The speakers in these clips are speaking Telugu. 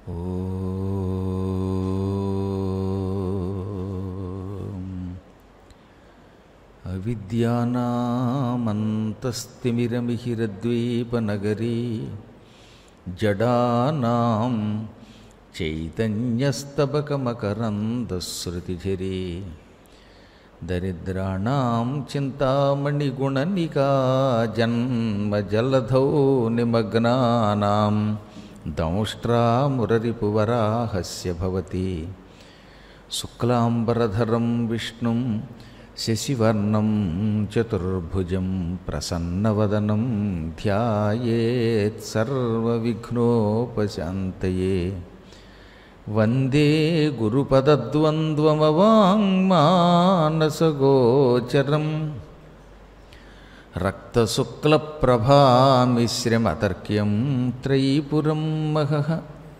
అవిద్యానామంతస్తిమిరమిహిరద్వీపనగరీ జడానాం చైతన్యస్తబకమకరందశ్రుతిఝరీ దరిద్రాణాం చింతామణిగుణనికా జన్మజలధౌ నిమగ్నానాం దంష్ట్రామురరిపువరాహస్య భవతి శుక్లాంబరధరం విష్ణుం శశివర్ణం చతుర్భుజం ప్రసన్నవదనం ధ్యాయేత్ సర్వవిఘ్నోపశాంతయే. వందే గురుపదద్వంద్వమవాంగ్మానసగోచరం రక్తశుక్లప్రభామిశ్రమతర్క్యం త్రైపురం మహః.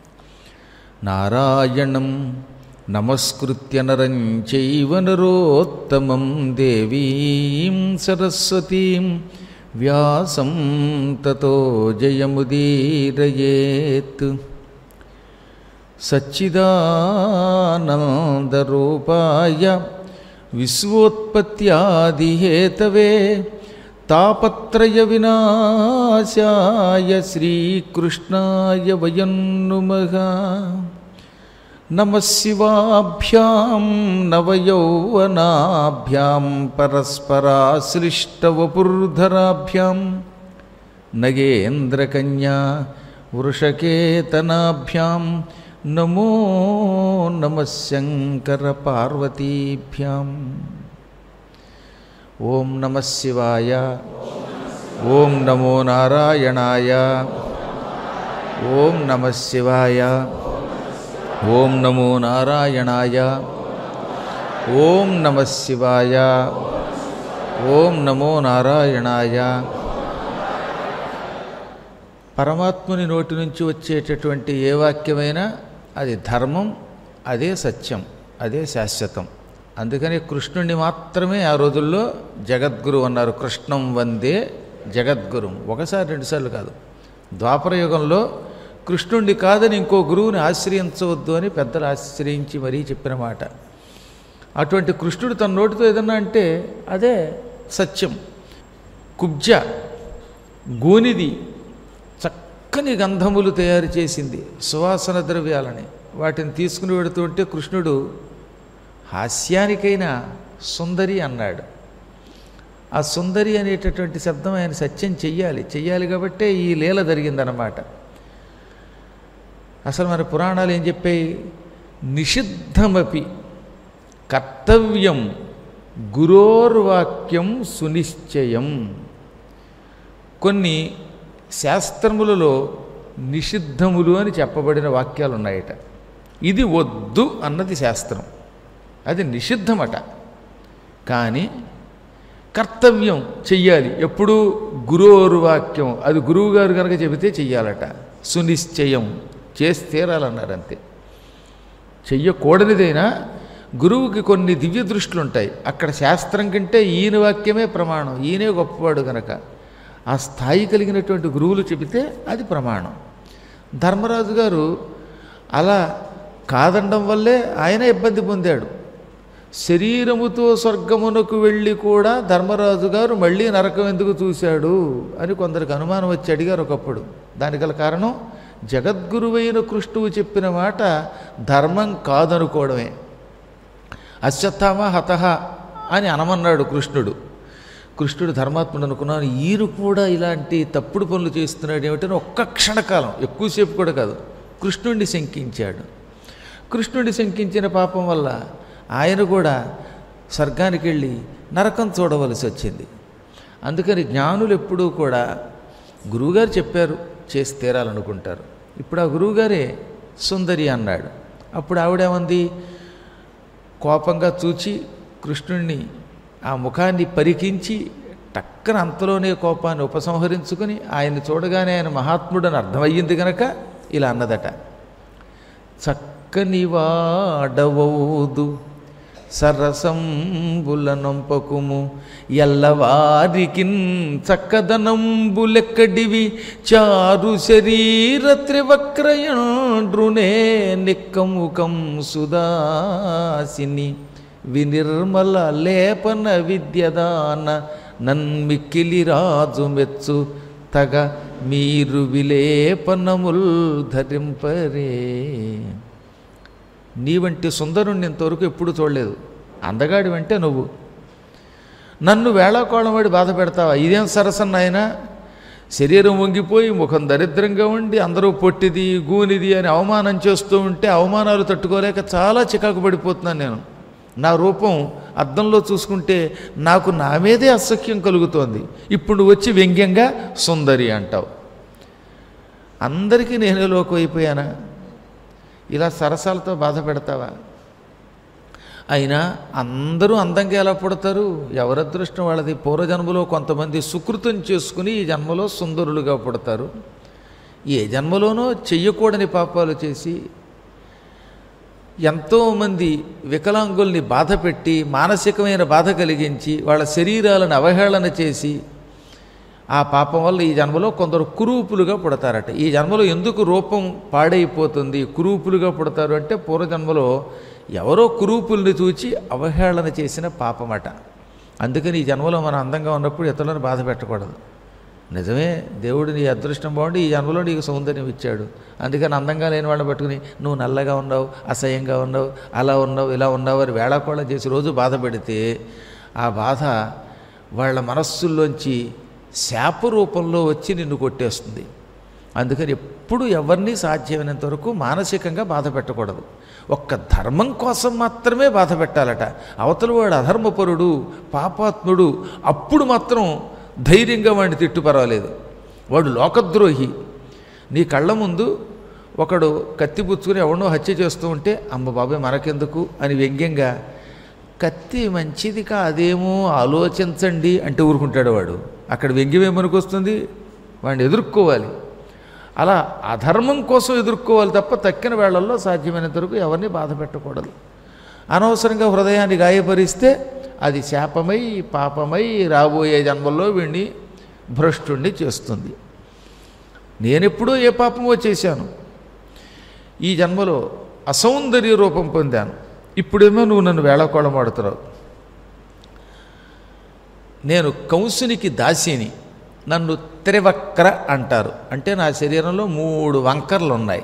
నారాయణం నమస్కృత్య నరం చైవ నరోత్తమం దేవీం సరస్వతీం వ్యాసం తతో జయముదీరయేత్. సచ్చిదానందరూపాయ విశ్వోత్పత్యాదిహేతవే తాపత్రయ వినాశాయ శ్రీకృష్ణాయ వయం నుమః. నమః శివాభ్యాం నవయౌవనాభ్యాం పరస్పరాశ్లిష్టవపుర్ధరాభ్యాం నగేంద్రకన్యా వృషకేతనాభ్యాం నమో నమః శంకరపార్వతీభ్యాం. ఓం నమః శివాయ. ఓం నమో నారాయణాయ. ఓం నమః శివాయ. ఓం నమో నారాయణాయ. ఓం నమః శివాయ. ఓం నమో నారాయణాయ. పరమాత్ముని నోటి నుంచి వచ్చేటటువంటి ఏ వాక్యమైనా అది ధర్మం, అదే సత్యం, అదే శాశ్వతం. అందుకని కృష్ణుణ్ణి మాత్రమే ఆ రోజుల్లో జగద్గురు అన్నారు. కృష్ణం వందే జగద్గురు. ఒకసారి రెండుసార్లు కాదు. ద్వాపరయుగంలో కృష్ణుణ్ణి కాదని ఇంకో గురువుని ఆశ్రయించవద్దు అని పెద్దలు ఆశ్రయించి మరీ చెప్పిన మాట. అటువంటి కృష్ణుడు తన నోటితో ఏదన్నా అంటే అదే సత్యం. కుబ్జ గోనిది చక్కని గంధములు తయారు చేసింది, సువాసన ద్రవ్యాలని. వాటిని తీసుకుని వెడుతుంటే కృష్ణుడు హాస్యానికైనా సుందరి అన్నాడు. ఆ సుందరి అనేటటువంటి శబ్దం ఆయన సత్యం చెయ్యాలి కాబట్టే ఈ లీల జరిగిందన్నమాట. అసలు మన పురాణాలు ఏం చెప్పాయి? నిషిద్ధమపి కర్తవ్యం గురోర్వాక్యం సునిశ్చయం. కొన్ని శాస్త్రములలో నిషిద్ధములు అని చెప్పబడిన వాక్యాలు ఉన్నాయట. ఇది వద్దు అన్నది శాస్త్రం, అది నిషిద్ధమట. కానీ కర్తవ్యం చెయ్యాలి. ఎప్పుడు గురోర్వాక్యం, అది గురువుగారు కనుక చెబితే చెయ్యాలట. సునిశ్చయం, చేసి తీరాలన్నారు. అంతే. చెయ్యకూడనిదైనా గురువుకి కొన్ని దివ్య దృష్టిలు ఉంటాయి. అక్కడ శాస్త్రం కంటే ఈయన వాక్యమే ప్రమాణం, ఈయనే గొప్పవాడు కనుక ఆ స్థాయి కలిగినటువంటి గురువులు చెబితే అది ప్రమాణం. ధర్మరాజు గారు అలా కాదనడం వల్లే ఆయన ఇబ్బంది పొందాడు. శరీరముతో స్వర్గమునకు వెళ్ళి కూడా ధర్మరాజు గారు మళ్ళీ నరకం ఎందుకు చూశాడు అని కొందరికి అనుమానం వచ్చి అడిగారు ఒకప్పుడు. దానికి గల కారణం జగద్గురువైన కృష్ణువు చెప్పిన మాట ధర్మం కాదనుకోవడమే. అశ్వత్థామ హతః అని అనమన్నాడు కృష్ణుడు. కృష్ణుడు ధర్మాత్ముడు అనుకున్నాను, ఈయన కూడా ఇలాంటి తప్పుడు పనులు చేస్తున్నాడు ఏమిటని ఒక్క క్షణకాలం, ఎక్కువసేపు కూడా కాదు, కృష్ణుడిని శంకించాడు. కృష్ణుడిని శంకించిన పాపం వల్ల ఆయన కూడా స్వర్గానికి వెళ్ళి నరకం చూడవలసి వచ్చింది. అందుకని జ్ఞానులు ఎప్పుడూ కూడా గురువుగారు చెప్పారు చేసి తీరాలనుకుంటారు. ఇప్పుడు ఆ గురువుగారే సుందరి అన్నాడు. అప్పుడు ఆవిడేమంది? కోపంగా చూచి కృష్ణుణ్ణి ఆ ముఖాన్ని పరికించి టక్కన అంతలోనే కోపాన్ని ఉపసంహరించుకుని ఆయన్ని చూడగానే ఆయన మహాత్ముడని అర్థమయ్యింది కనుక ఇలా అన్నదట. చక్కని వాడవౌదు సరసంబులనొంపకుము ఎల్లవారికిన్ చక్కదనంబులెక్కడివి చారు శరీర త్రివక్రయండ్రునే నిక్కముకం సుదాసిని వినిర్మల లేపన విద్యదాన నన్మిక్కిలి రాజు మెచ్చు తగ మీరు విలేపనముల్ ధరింపరే. నీ వంటి సుందరుణ్ణి ఇంతవరకు ఎప్పుడు చూడలేదు. అందగాడి వెంటే నువ్వు నన్ను వేళాకోళం వాడి బాధ పెడతావా? ఇదేం సరసన్న ఆయన, శరీరం వంగిపోయి ముఖం దరిద్రంగా ఉండి అందరూ పొట్టిది గూనిది అని అవమానం చేస్తూ ఉంటే అవమానాలు తట్టుకోలేక చాలా చికాకు పడిపోతున్నాను నేను. నా రూపం అద్దంలో చూసుకుంటే నాకు నా మీదే అసఖ్యం కలుగుతోంది. ఇప్పుడు వచ్చి వ్యంగ్యంగా సుందరి అంటావు. అందరికీ నేనే లోకు అయిపోయానా? ఇలా సరసాలతో బాధ పెడతావా? అయినా అందరూ అందంగా ఎలా పుడతారు? ఎవరి అదృష్టం వాళ్ళది. పూర్వజన్మలో కొంతమంది సుకృతం చేసుకుని ఈ జన్మలో సుందరులుగా పుడతారు. ఏ జన్మలోనో చెయ్యకూడని పాపాలు చేసి ఎంతోమంది వికలాంగుల్ని బాధ పెట్టి మానసికమైన బాధ కలిగించి వాళ్ళ శరీరాలను అవహేళన చేసి ఆ పాపం వల్ల ఈ జన్మలో కొందరు కురూపులుగా పుడతారట. ఈ జన్మలో ఎందుకు రూపం పాడైపోతుంది, కురూపులుగా పుడతారు అంటే పూర్వజన్మలో ఎవరో కురూపుల్ని చూచి అవహేళన చేసిన పాపమట. అందుకని ఈ జన్మలో మనం అందంగా ఉన్నప్పుడు ఇతరులను బాధ పెట్టకూడదు. నిజమే, దేవుడు నీ అదృష్టం బాగుండి ఈ జన్మలో నీకు సౌందర్యం ఇచ్చాడు. అందుకని అందంగా లేని వాళ్ళని పట్టుకుని నువ్వు నల్లగా ఉన్నావు, అసహ్యంగా ఉన్నావు, అలా ఉన్నావు, ఇలా ఉన్నావు అని వేళాకోళం చేసి రోజు బాధ పెడితే ఆ బాధ వాళ్ళ మనస్సుల్లోంచి శాప రూపంలో వచ్చి నిన్ను కొట్టేస్తుంది. అందుకని ఎప్పుడు ఎవరిని సాధ్యమైనంత వరకు మానసికంగా బాధ పెట్టకూడదు. ఒక్క ధర్మం కోసం మాత్రమే బాధ పెట్టాలట. అవతల వాడు అధర్మపరుడు, పాపాత్ముడు, అప్పుడు మాత్రం ధైర్యంగా వాడిని తిట్టు పర్వాలేదు. వాడు లోకద్రోహి. నీ కళ్ళ ముందు ఒకడు కత్తి పుచ్చుకుని ఎవడో హత్య చేస్తూ ఉంటే అమ్మ బాబాయ్ మనకెందుకు అని వ్యంగ్యంగా కత్తి మంచిది కాదేమో ఆలోచించండి అంటే ఊరుకుంటాడు వాడు. అక్కడ వ్యంగ్యం ఏమనుకు వస్తుంది? వాడిని ఎదుర్కోవాలి. అలా అధర్మం కోసం ఎదుర్కోవాలి తప్ప తక్కిన వేళల్లో సాధ్యమైనంత వరకు ఎవరిని బాధ పెట్టకూడదు. అనవసరంగా హృదయాన్ని గాయపరిస్తే అది శాపమై పాపమై రాబోయే జన్మల్లో వీడిని భ్రష్టుణ్ణి చేస్తుంది. నేనెప్పుడూ ఏ పాపమో చేశాను, ఈ జన్మలో అసౌందర్య రూపం పొందాను. ఇప్పుడేమో నువ్వు నన్ను వేళాకోళం ఆడుతున్నావు. నేను కంసునికి దాసిని. నన్ను త్రివక్ర అంటారు. అంటే నా శరీరంలో 3 వంకర్లు ఉన్నాయి.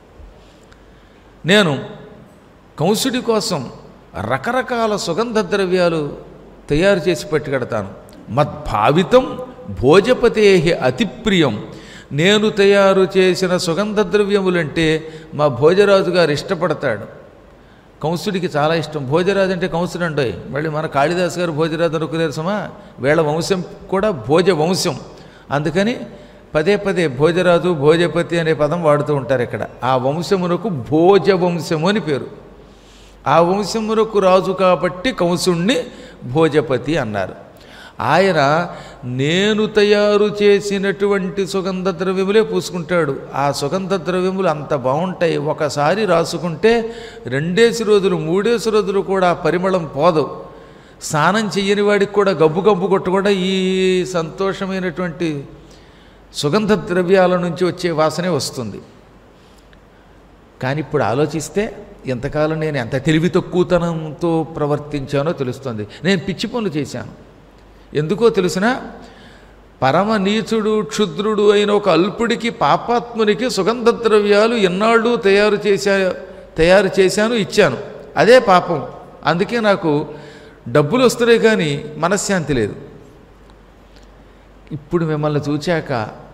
నేను కంసుడి కోసం రకరకాల సుగంధ ద్రవ్యాలు తయారు చేసి పట్టుకెడతాను. మద్భావితం భోజపతే అతిప్రియం. నేను తయారు చేసిన సుగంధ ద్రవ్యములంటే మా భోజరాజు గారు ఇష్టపడతాడు. కంసుడికి చాలా ఇష్టం. భోజరాజు అంటే కంసుడు అంటాయి. మళ్ళీ మన కాళిదాసు గారు భోజరాజు అనుకునేరు సమా. వీళ్ళ వంశం కూడా భోజ వంశం. అందుకని పదే పదే భోజరాజు భోజపతి అనే పదం వాడుతూ ఉంటారు ఇక్కడ. ఆ వంశమునకు భోజ వంశము అని పేరు. ఆ వంశమునకు రాజు కాబట్టి కంసుణ్ణి భోజపతి అన్నారు. ఆయన నేను తయారు చేసినటువంటి సుగంధ ద్రవ్యములే పూసుకుంటాడు. ఆ సుగంధ ద్రవ్యములు అంత బాగుంటాయి, ఒకసారి రాసుకుంటే 2 రోజులు 3 రోజులు కూడా పరిమళం పోదు. స్నానం చెయ్యని వాడికి కూడా గబ్బు గబ్బు కొట్టకుండా ఈ సంతోషమైనటువంటి సుగంధ ద్రవ్యాల నుంచి వచ్చే వాసనే వస్తుంది. కానీ ఇప్పుడు ఆలోచిస్తే ఎంతకాలం నేను ఎంత తెలివి తక్కువతనంతో ప్రవర్తించానో తెలుస్తుంది. నేను పిచ్చి పనులు చేశాను. ఎందుకో తెలిసినా పరమ నీచుడు క్షుద్రుడు అయిన ఒక అల్పుడికి పాపాత్మునికి సుగంధ ద్రవ్యాలు ఎన్నాళ్ళు తయారు చేశాను ఇచ్చాను. అదే పాపం. అందుకే నాకు డబ్బులు వస్తున్నాయి కానీ మనశ్శాంతి లేదు. ఇప్పుడు మిమ్మల్ని చూచాక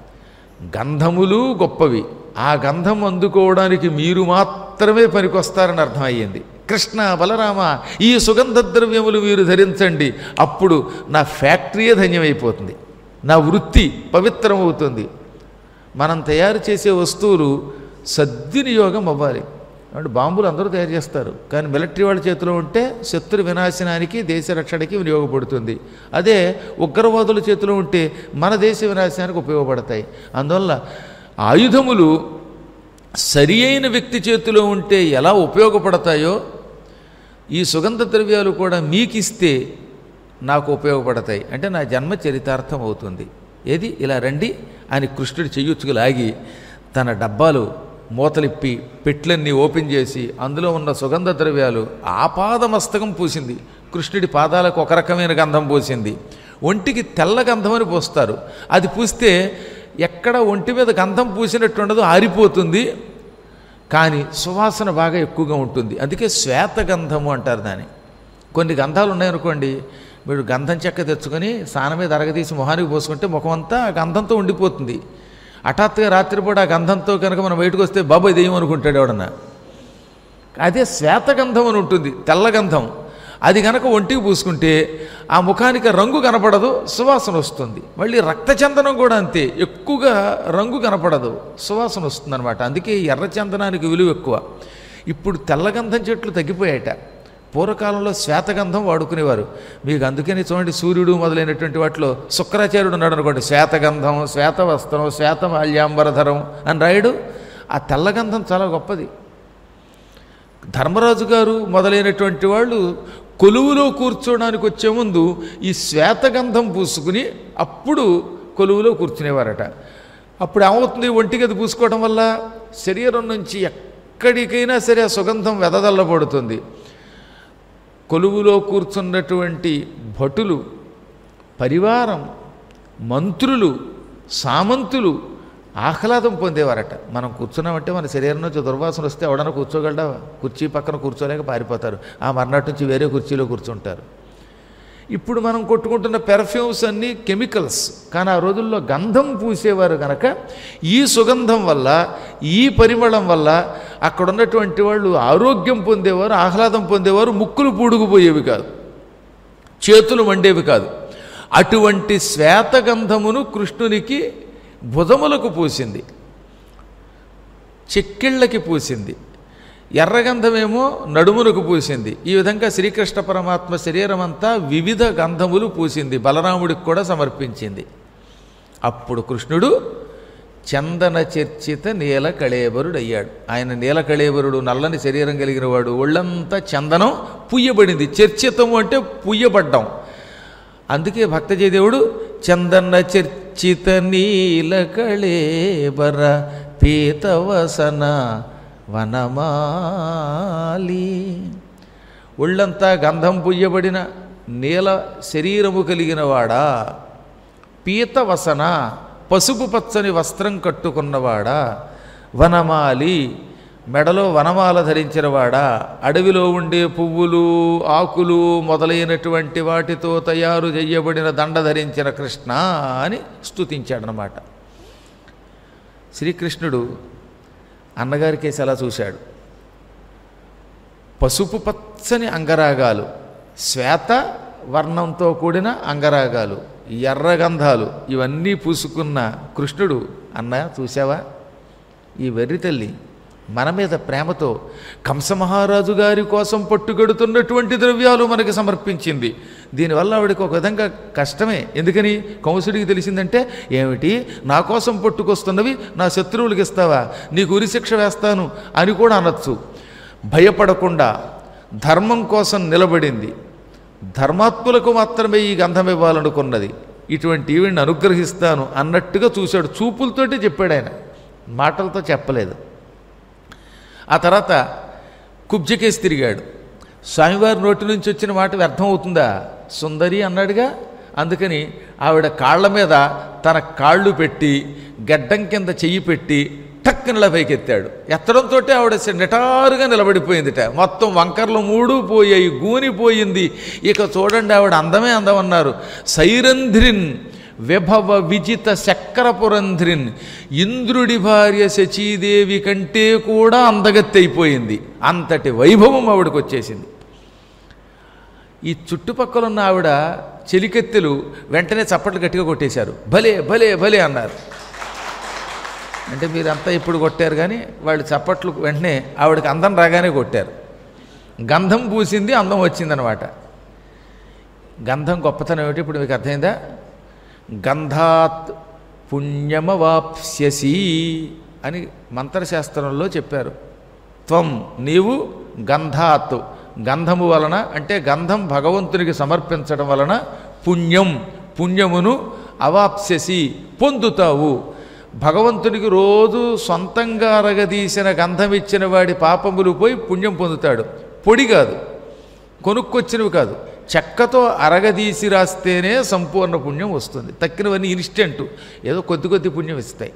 గంధములు గొప్పవి, ఆ గంధం అందుకోవడానికి మీరు మాత్రమే పనికొస్తారని అర్థమయ్యింది. కృష్ణ బలరామ ఈ సుగంధ ద్రవ్యములు మీరు ధరించండి, అప్పుడు నా ఫ్యాక్టరీయే ధన్యమైపోతుంది, నా వృత్తి పవిత్రమవుతుంది. మనం తయారు చేసే వస్తువులు సద్వినియోగం అవ్వాలి. అంటే బాంబులు అందరూ తయారు చేస్తారు, కానీ మిలిటరీ వాళ్ళ చేతిలో ఉంటే శత్రు వినాశనానికి దేశ రక్షణకి వినియోగపడుతుంది. అదే ఉగ్రవాదుల చేతిలో ఉంటే మన దేశ వినాశనానికి ఉపయోగపడతాయి. అందువల్ల ఆయుధములు సరి అయిన వ్యక్తి చేతిలో ఉంటే ఎలా ఉపయోగపడతాయో ఈ సుగంధ ద్రవ్యాలు కూడా మీకు ఇస్తే నాకు ఉపయోగపడతాయి, అంటే నా జన్మ చరితార్థం అవుతుంది. ఏది ఇలా రండి అని కృష్ణుడి చెయ్యొచ్చుకు లాగి తన డబ్బాలు మూతలిప్పి పెట్లన్నీ ఓపెన్ చేసి అందులో ఉన్న సుగంధ ద్రవ్యాలు ఆపాదమస్తకం పూసింది. కృష్ణుడి పాదాలకు ఒక రకమైన గంధం పూసింది. ఒంటికి తెల్ల గంధం అని పూస్తారు. అది పూస్తే ఎక్కడ ఒంటి మీద గంధం పూసినట్టు ఉండదు, ఆరిపోతుంది, కానీ సువాసన బాగా ఎక్కువగా ఉంటుంది. అందుకే శ్వేతగంధము అంటారు దాన్ని. కొన్ని గంధాలు ఉన్నాయనుకోండి, మీరు గంధం చెక్క తెచ్చుకొని స్నానం మీద అరగదీసి మొహానికి పోసుకుంటే ముఖం అంతా ఆ గంధంతో ఉండిపోతుంది. హఠాత్తుగా రాత్రిపూట ఆ గంధంతో కనుక మనం బయటకు వస్తే బాబు ఇదేమనుకుంటాడు ఎవడన్నా. అదే శ్వేతగంధం అని ఉంటుంది, తెల్లగంధం. అది కనుక ఒంటికి పూసుకుంటే ఆ ముఖానికి రంగు కనపడదు, సువాసన వస్తుంది. మళ్ళీ రక్తచందనం కూడా అంతే, ఎక్కువగా రంగు కనపడదు, సువాసన వస్తుంది అనమాట. అందుకే ఎర్రచందనానికి విలువ ఎక్కువ. ఇప్పుడు తెల్లగంధం చెట్లు తగ్గిపోయాయట. పూర్వకాలంలో శ్వేతగంధం వాడుకునేవారు. మీకు అందుకని చూడండి, సూర్యుడు మొదలైనటువంటి వాటిలో శుక్రాచార్యుడు ఉన్నాడు అనుకోండి, శ్వేతగంధం, శ్వేత వస్త్రం, శ్వేత మాల్యాంబరధరం అని రాయుడు. ఆ తెల్లగంధం చాలా గొప్పది. ధర్మరాజు గారు మొదలైనటువంటి వాళ్ళు కొలువులో కూర్చోడానికి వచ్చే ముందు ఈ శ్వేతగంధం పూసుకుని అప్పుడు కొలువులో కూర్చునేవారట. అప్పుడు ఏమవుతుంది, ఒంటికి అది పూసుకోవడం వల్ల శరీరం నుంచి ఎక్కడికైనా సరే ఆ సుగంధం వెదజల్లబడుతుంది. కొలువులో కూర్చున్నటువంటి భటులు, పరివారం, మంత్రులు, సామంతులు ఆహ్లాదం పొందేవారట. మనం కూర్చున్నామంటే మన శరీరం నుంచి దుర్వాసన వస్తే ఎవడన్నా కూర్చోగలడా? కుర్చీ పక్కన కూర్చోలేక పారిపోతారు. ఆ మర్నాటి నుంచి వేరే కుర్చీలో కూర్చుంటారు. ఇప్పుడు మనం కొట్టుకుంటున్న పెర్ఫ్యూమ్స్ అన్నీ కెమికల్స్, కానీ ఆ రోజుల్లో గంధం పూసేవారు కనుక ఈ సుగంధం వల్ల, ఈ పరిమళం వల్ల అక్కడ ఉన్నటువంటి వాళ్ళు ఆరోగ్యం పొందేవారు, ఆహ్లాదం పొందేవారు. ముక్కులు పూడుకుపోయేవి కాదు, చేతులు మండేవి కాదు. అటువంటి శ్వేతగంధమును కృష్ణునికి భుజములకు పూసింది, చెక్కిళ్ళకి పూసింది, ఎర్రగంధమేమో నడుములకు పూసింది. ఈ విధంగా శ్రీకృష్ణ పరమాత్మ శరీరం అంతా వివిధ గంధములు పూసింది, బలరాముడికి కూడా సమర్పించింది. అప్పుడు కృష్ణుడు చందన చర్చిత నీల కళేబరుడు అయ్యాడు. ఆయన నీల కళేబరుడు, నల్లని శరీరం కలిగిన వాడు. ఒళ్ళంతా చందనం పుయ్యబడింది. చర్చితము అంటే పుయ్యబడ్డం. అందుకే భక్తజయదేవుడు చందన చర్చిత నీల కళేబర పీతవసన వనమాలి, ఒళ్ళంతా గంధం పుయ్యబడిన నీల శరీరము కలిగిన వాడా, పీతవసన పసుపు పచ్చని వస్త్రం కట్టుకున్నవాడా, వనమాలి మెడలో వనమాల ధరించినవాడా, అడవిలో ఉండే పువ్వులు, ఆకులు మొదలైనటువంటి వాటితో తయారు చేయబడిన దండ ధరించిన కృష్ణ అని స్తుతించాడనమాట. శ్రీకృష్ణుడు అన్నగారికేసి అలా చూశాడు. పసుపు పచ్చని అంగరాగాలు, శ్వేత వర్ణంతో కూడిన అంగరాగాలు, ఎర్రగంధాలు ఇవన్నీ పూసుకున్న కృష్ణుడు, అన్న చూసావా, ఈ వెర్రి తల్లి మన మీద ప్రేమతో కంసమహారాజు గారి కోసం పట్టుగడుతున్నటువంటి ద్రవ్యాలు మనకి సమర్పించింది. దీనివల్ల ఆవిడకి ఒక విధంగా కష్టమే. ఎందుకని? కంసుడికి తెలిసిందంటే, ఏమిటి నా కోసం పట్టుకొస్తున్నవి నా శత్రువులకి ఇస్తావా, నీకు ఉరిశిక్ష వేస్తాను అని కూడా అనొచ్చు. భయపడకుండా ధర్మం కోసం నిలబడింది. ధర్మాత్ములకు మాత్రమే ఈ గంధం ఇవ్వాలనుకున్నది. ఇటువంటి ఈవిడ్ని అనుగ్రహిస్తాను అన్నట్టుగా చూశాడు. చూపులతోటి చెప్పాడు ఆయన, మాటలతో చెప్పలేదు. ఆ తర్వాత కుబ్జకేసి తిరిగాడు. స్వామివారి నోటి నుంచి వచ్చిన మాట వ్యర్థం అవుతుందా? సుందరి అన్నాడుగా. అందుకని ఆవిడ కాళ్ళ మీద తన కాళ్ళు పెట్టి గడ్డం కింద చెయ్యి పెట్టి టక్కునలా పైకెత్తాడు. ఎత్తడంతో ఆవిడ నిటారుగా నిలబడిపోయిందిట. మొత్తం వంకర్లు మూడు పోయాయి, గూనిపోయింది. ఇక చూడండి, ఆవిడ అందమే అందమన్నారు. సైరంధ్రిన్ విభవ విజిత చక్రపురంధ్రిన్, ఇంద్రుడి భార్య శచీదేవి కంటే కూడా అందగత్తి అయిపోయింది. అంతటి వైభవం ఆవిడకు వచ్చేసింది. ఈ చుట్టుపక్కల ఉన్న ఆవిడ చెలికెత్తెలు వెంటనే చప్పట్లు గట్టిగా కొట్టేశారు. భలే భలే భలే అన్నారు. అంటే మీరంతా ఇప్పుడు కొట్టారు, కానీ వాళ్ళు చప్పట్లు వెంటనే ఆవిడకి అందం రాగానే కొట్టారు. గంధం పూసింది, అందం వచ్చిందనమాట. గంధం గొప్పతనం ఏమిటి ఇప్పుడు మీకు అర్థమైందా? గంధాత్ పుణ్యమవాప్స్యసి అని మంత్రశాస్త్రంలో చెప్పారు. త్వం నీవు, గంధాత్ గంధము వలన అంటే గంధం భగవంతునికి సమర్పించడం వలన పుణ్యమును అవాప్స్యసి పొందుతావు. భగవంతునికి రోజు సొంతంగా అరగదీసిన గంధం ఇచ్చిన వాడి పాపములు పోయి పుణ్యం పొందుతాడు. పొడి కాదు, కొనుక్కొచ్చినవి కాదు, చెక్కతో అరగదీసి రాస్తేనే సంపూర్ణ పుణ్యం వస్తుంది. తక్కినవన్నీ ఇన్స్టెంట్, ఏదో కొద్ది కొద్ది పుణ్యం ఇస్తాయి.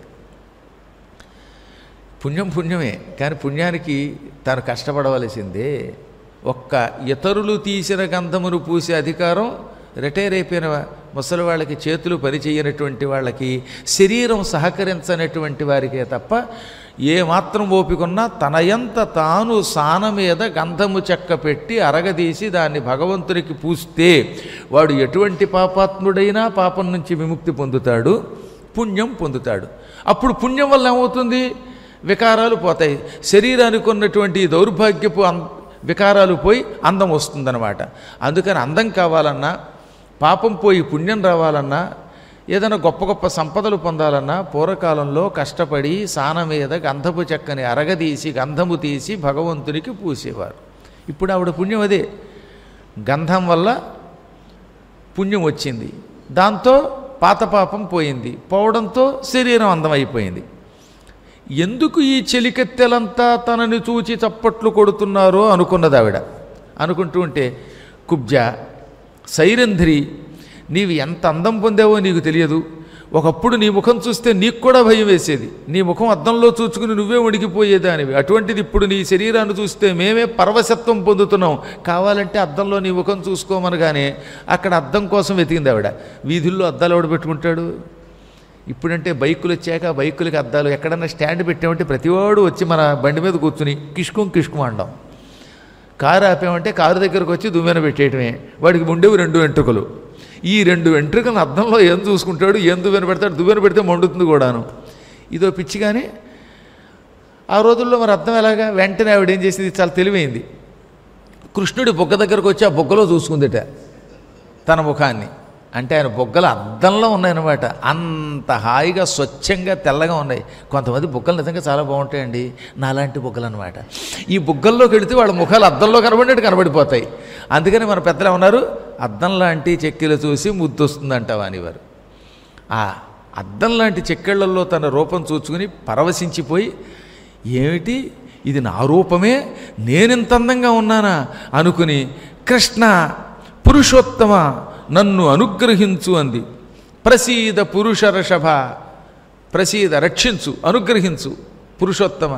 పుణ్యమే, కానీ పుణ్యానికి తాను కష్టపడవలసిందే. ఒక్క ఇతరులు తీసిన గంధమును పూసే అధికారం రిటైర్ అయిపోయిన ముసలి వాళ్ళకి, చేతులు పనిచేయనటువంటి వాళ్ళకి, శరీరం సహకరించనటువంటి వారికే తప్ప ఏమాత్రం ఓపికన్నా తనయంత తాను సాన మీద గంధము చెక్క పెట్టి అరగదీసి దాన్ని భగవంతునికి పూస్తే వాడు ఎటువంటి పాపాత్ముడైనా పాపం నుంచి విముక్తి పొందుతాడు, పుణ్యం పొందుతాడు. అప్పుడు పుణ్యం వల్ల ఏమవుతుంది? వికారాలు పోతాయి. శరీరానికి ఉన్నటువంటి దౌర్భాగ్యపు వికారాలు పోయి అందం వస్తుందన్నమాట. అందుకని అందం కావాలన్నా, పాపం పోయి పుణ్యం రావాలన్నా, ఏదైనా గొప్ప గొప్ప సంపదలు పొందాలన్నా పూర్వకాలంలో కష్టపడి సాన మీద గంధపు చెక్కని అరగదీసి గంధము తీసి భగవంతునికి పూసేవారు. ఇప్పుడు ఆవిడ పుణ్యం అదే, గంధం వల్ల పుణ్యం వచ్చింది, దాంతో పాత పాపం పోయింది, పోవడంతో శరీరం అందమైపోయింది. ఎందుకు ఈ చెలికెత్తెలంతా తనని చూచి చప్పట్లు కొడుతున్నారో అనుకున్నది ఆవిడ. అనుకుంటూ ఉంటే, కుబ్జ, సైరంధ్రి, నీవు ఎంత అందం పొందావో నీకు తెలియదు. ఒకప్పుడు నీ ముఖం చూస్తే నీకు కూడా భయం వేసేది, నీ ముఖం అద్దంలో చూచుకుని నువ్వే వణికిపోయేదానివి. అటువంటిది ఇప్పుడు నీ శరీరాన్ని చూస్తే మేమే పరవశత్వం పొందుతున్నాం. కావాలంటే అద్దంలో నీ ముఖం చూసుకోమనగానే అక్కడ అద్దం కోసం వెతికింది ఆవిడ. వీధుల్లో అద్దాలు ఎవడు పెట్టుకుంటాడు? ఇప్పుడంటే బైకులు వచ్చాక బైకులకి అద్దాలు, ఎక్కడన్నా స్టాండ్ పెట్టామంటే ప్రతివాడు వచ్చి మన బండి మీద కూర్చుని కిష్కుం అండం. కారు ఆపామంటే కారు దగ్గరకు వచ్చి దువ్వెన పెట్టేయటమే. వాడికి ఉండేవి 2 వెంట్రుకలు. ఈ 2 వెంట్రుకలను అద్దంలో ఏం చూసుకుంటాడు, ఏం దువ్వెన పెడతాడు? దువ్వెన పెడితే మండుతుంది కూడాను. ఇదో పిచ్చి. కానీ ఆ రోజుల్లో మరి అద్దం ఎలాగా? వెంటనే ఆవిడ ఏం చేసింది, చాలా తెలివైంది. కృష్ణుడి బొగ్గ దగ్గరకు వచ్చి ఆ బొగ్గలో చూసుకుందిట తన ముఖాన్ని. అంటే ఆయన బొగ్గలు అద్దంలో ఉన్నాయన్నమాట. అంత హాయిగా స్వచ్ఛంగా తెల్లగా ఉన్నాయి. కొంతమంది బొగ్గలు నిజంగా చాలా బాగుంటాయండి, నాలాంటి బొగ్గలు అనమాట. ఈ బొగ్గల్లోకి వెళితే వాళ్ళ ముఖాలు అద్దంలో కనబడినట్టు కనబడిపోతాయి. అందుకని మన పెద్దలు ఏమన్నారు, అద్దం లాంటి చెక్కిలు చూసి ముద్దొస్తుందంటావా అనేవారు. ఆ అద్దం లాంటి చెక్కిళ్లలో తన రూపం చూచుకుని పరవశించిపోయి, ఏమిటి ఇది నా రూపమే, నేనెంత అందంగా ఉన్నానా అనుకుని, కృష్ణ పురుషోత్తమ నన్ను అనుగ్రహించు అంది. ప్రసీద పురుష ఋషభ, ప్రసీద రక్షించు, అనుగ్రహించు పురుషోత్తమ.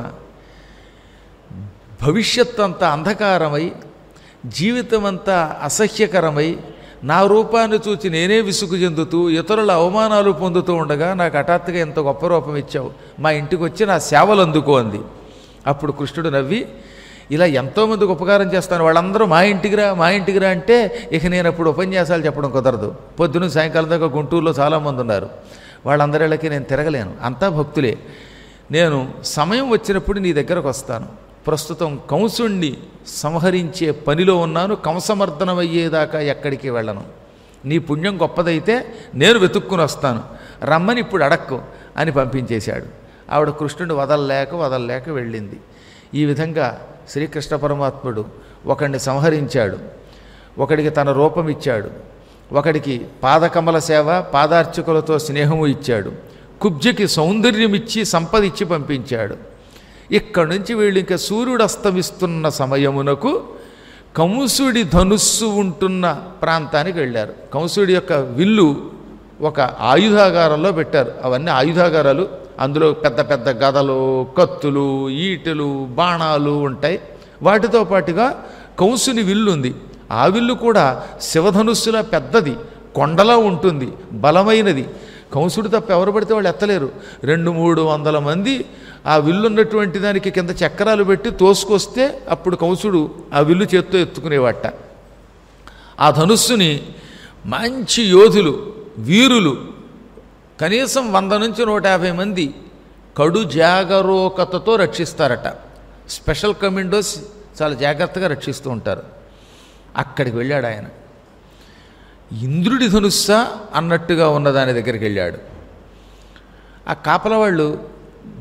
భవిష్యత్తంతా అంధకారమై, జీవితమంతా అసహ్యకరమై, నా రూపాన్ని చూచి నేనే విసుగు చెందుతూ ఇతరుల అవమానాలు పొందుతూ ఉండగా నాకు హఠాత్తుగా ఎంత గొప్ప రూపం ఇచ్చావు, మా ఇంటికి వచ్చి నా సేవలు అందుకో అంది. అప్పుడు కృష్ణుడు నవ్వి, ఇలా ఎంతోమందికి ఉపకారం చేస్తాను, వాళ్ళందరూ మా ఇంటికి రా అంటే ఇక నేను అప్పుడు ఉపన్యాసాలు చెప్పడం కుదరదు. పొద్దున సాయంకాలం దాకా గుంటూరులో చాలామంది ఉన్నారు, వాళ్ళందరిళ్ళకి నేను తిరగలేను, అంతా భక్తులే. నేను సమయం వచ్చినప్పుడు నీ దగ్గరకు వస్తాను. ప్రస్తుతం కంసుణ్ణి సంహరించే పనిలో ఉన్నాను, కంసమర్దనమయ్యేదాకా ఎక్కడికి వెళ్ళను. నీ పుణ్యం గొప్పదైతే నేను వెతుక్కుని వస్తాను, రమ్మని ఇప్పుడు అడక్కు అని పంపించేశాడు. ఆవిడ కృష్ణుడు వదలలేక వెళ్ళింది. ఈ విధంగా శ్రీకృష్ణ పరమాత్ముడు ఒకడిని సంహరించాడు, ఒకడికి తన రూపం ఇచ్చాడు, ఒకడికి పాదకమల సేవ పాదార్చకులతో స్నేహము ఇచ్చాడు, కుబ్జకి సౌందర్యం ఇచ్చి సంపద ఇచ్చి పంపించాడు. ఇక్కడి నుంచి వీళ్ళు ఇంకా సూర్యుడు అస్తమిస్తున్న సమయమునకు కంసుడి ధనుస్సు ఉంటున్న ప్రాంతానికి వెళ్ళారు. కంసుడి యొక్క విల్లు ఒక ఆయుధాగారంలో పెట్టారు. అవన్నీ ఆయుధాగారాలు. అందులో పెద్ద పెద్ద గదలు, కత్తులు, ఈటెలు, బాణాలు ఉంటాయి. వాటితో పాటుగా కంసుని విల్లు ఉంది. ఆ విల్లు కూడా శివధనుస్సులా పెద్దది, కొండలా ఉంటుంది, బలమైనది. కంసుడు తప్ప ఎవరు పడితే వాళ్ళు ఎత్తలేరు. 200-300 మంది ఆ విల్లు ఉన్నటువంటి దానికి కింద చక్రాలు పెట్టి తోసుకొస్తే అప్పుడు కంసుడు ఆ విల్లు చేత్తో ఎత్తుకునేవాట. ఆ ధనుస్సుని మంచి యోధులు, వీరులు, కనీసం 100 నుంచి 150 మంది కడు జాగరూకతతో రక్షిస్తారట. స్పెషల్ కమాండోస్ చాలా జాగ్రత్తగా రక్షిస్తూ ఉంటారు. అక్కడికి వెళ్ళాడు ఆయన. ఇంద్రుడి ధనుస్సా అన్నట్టుగా ఉన్నదాని దగ్గరికి వెళ్ళాడు. ఆ కాపల వాళ్ళు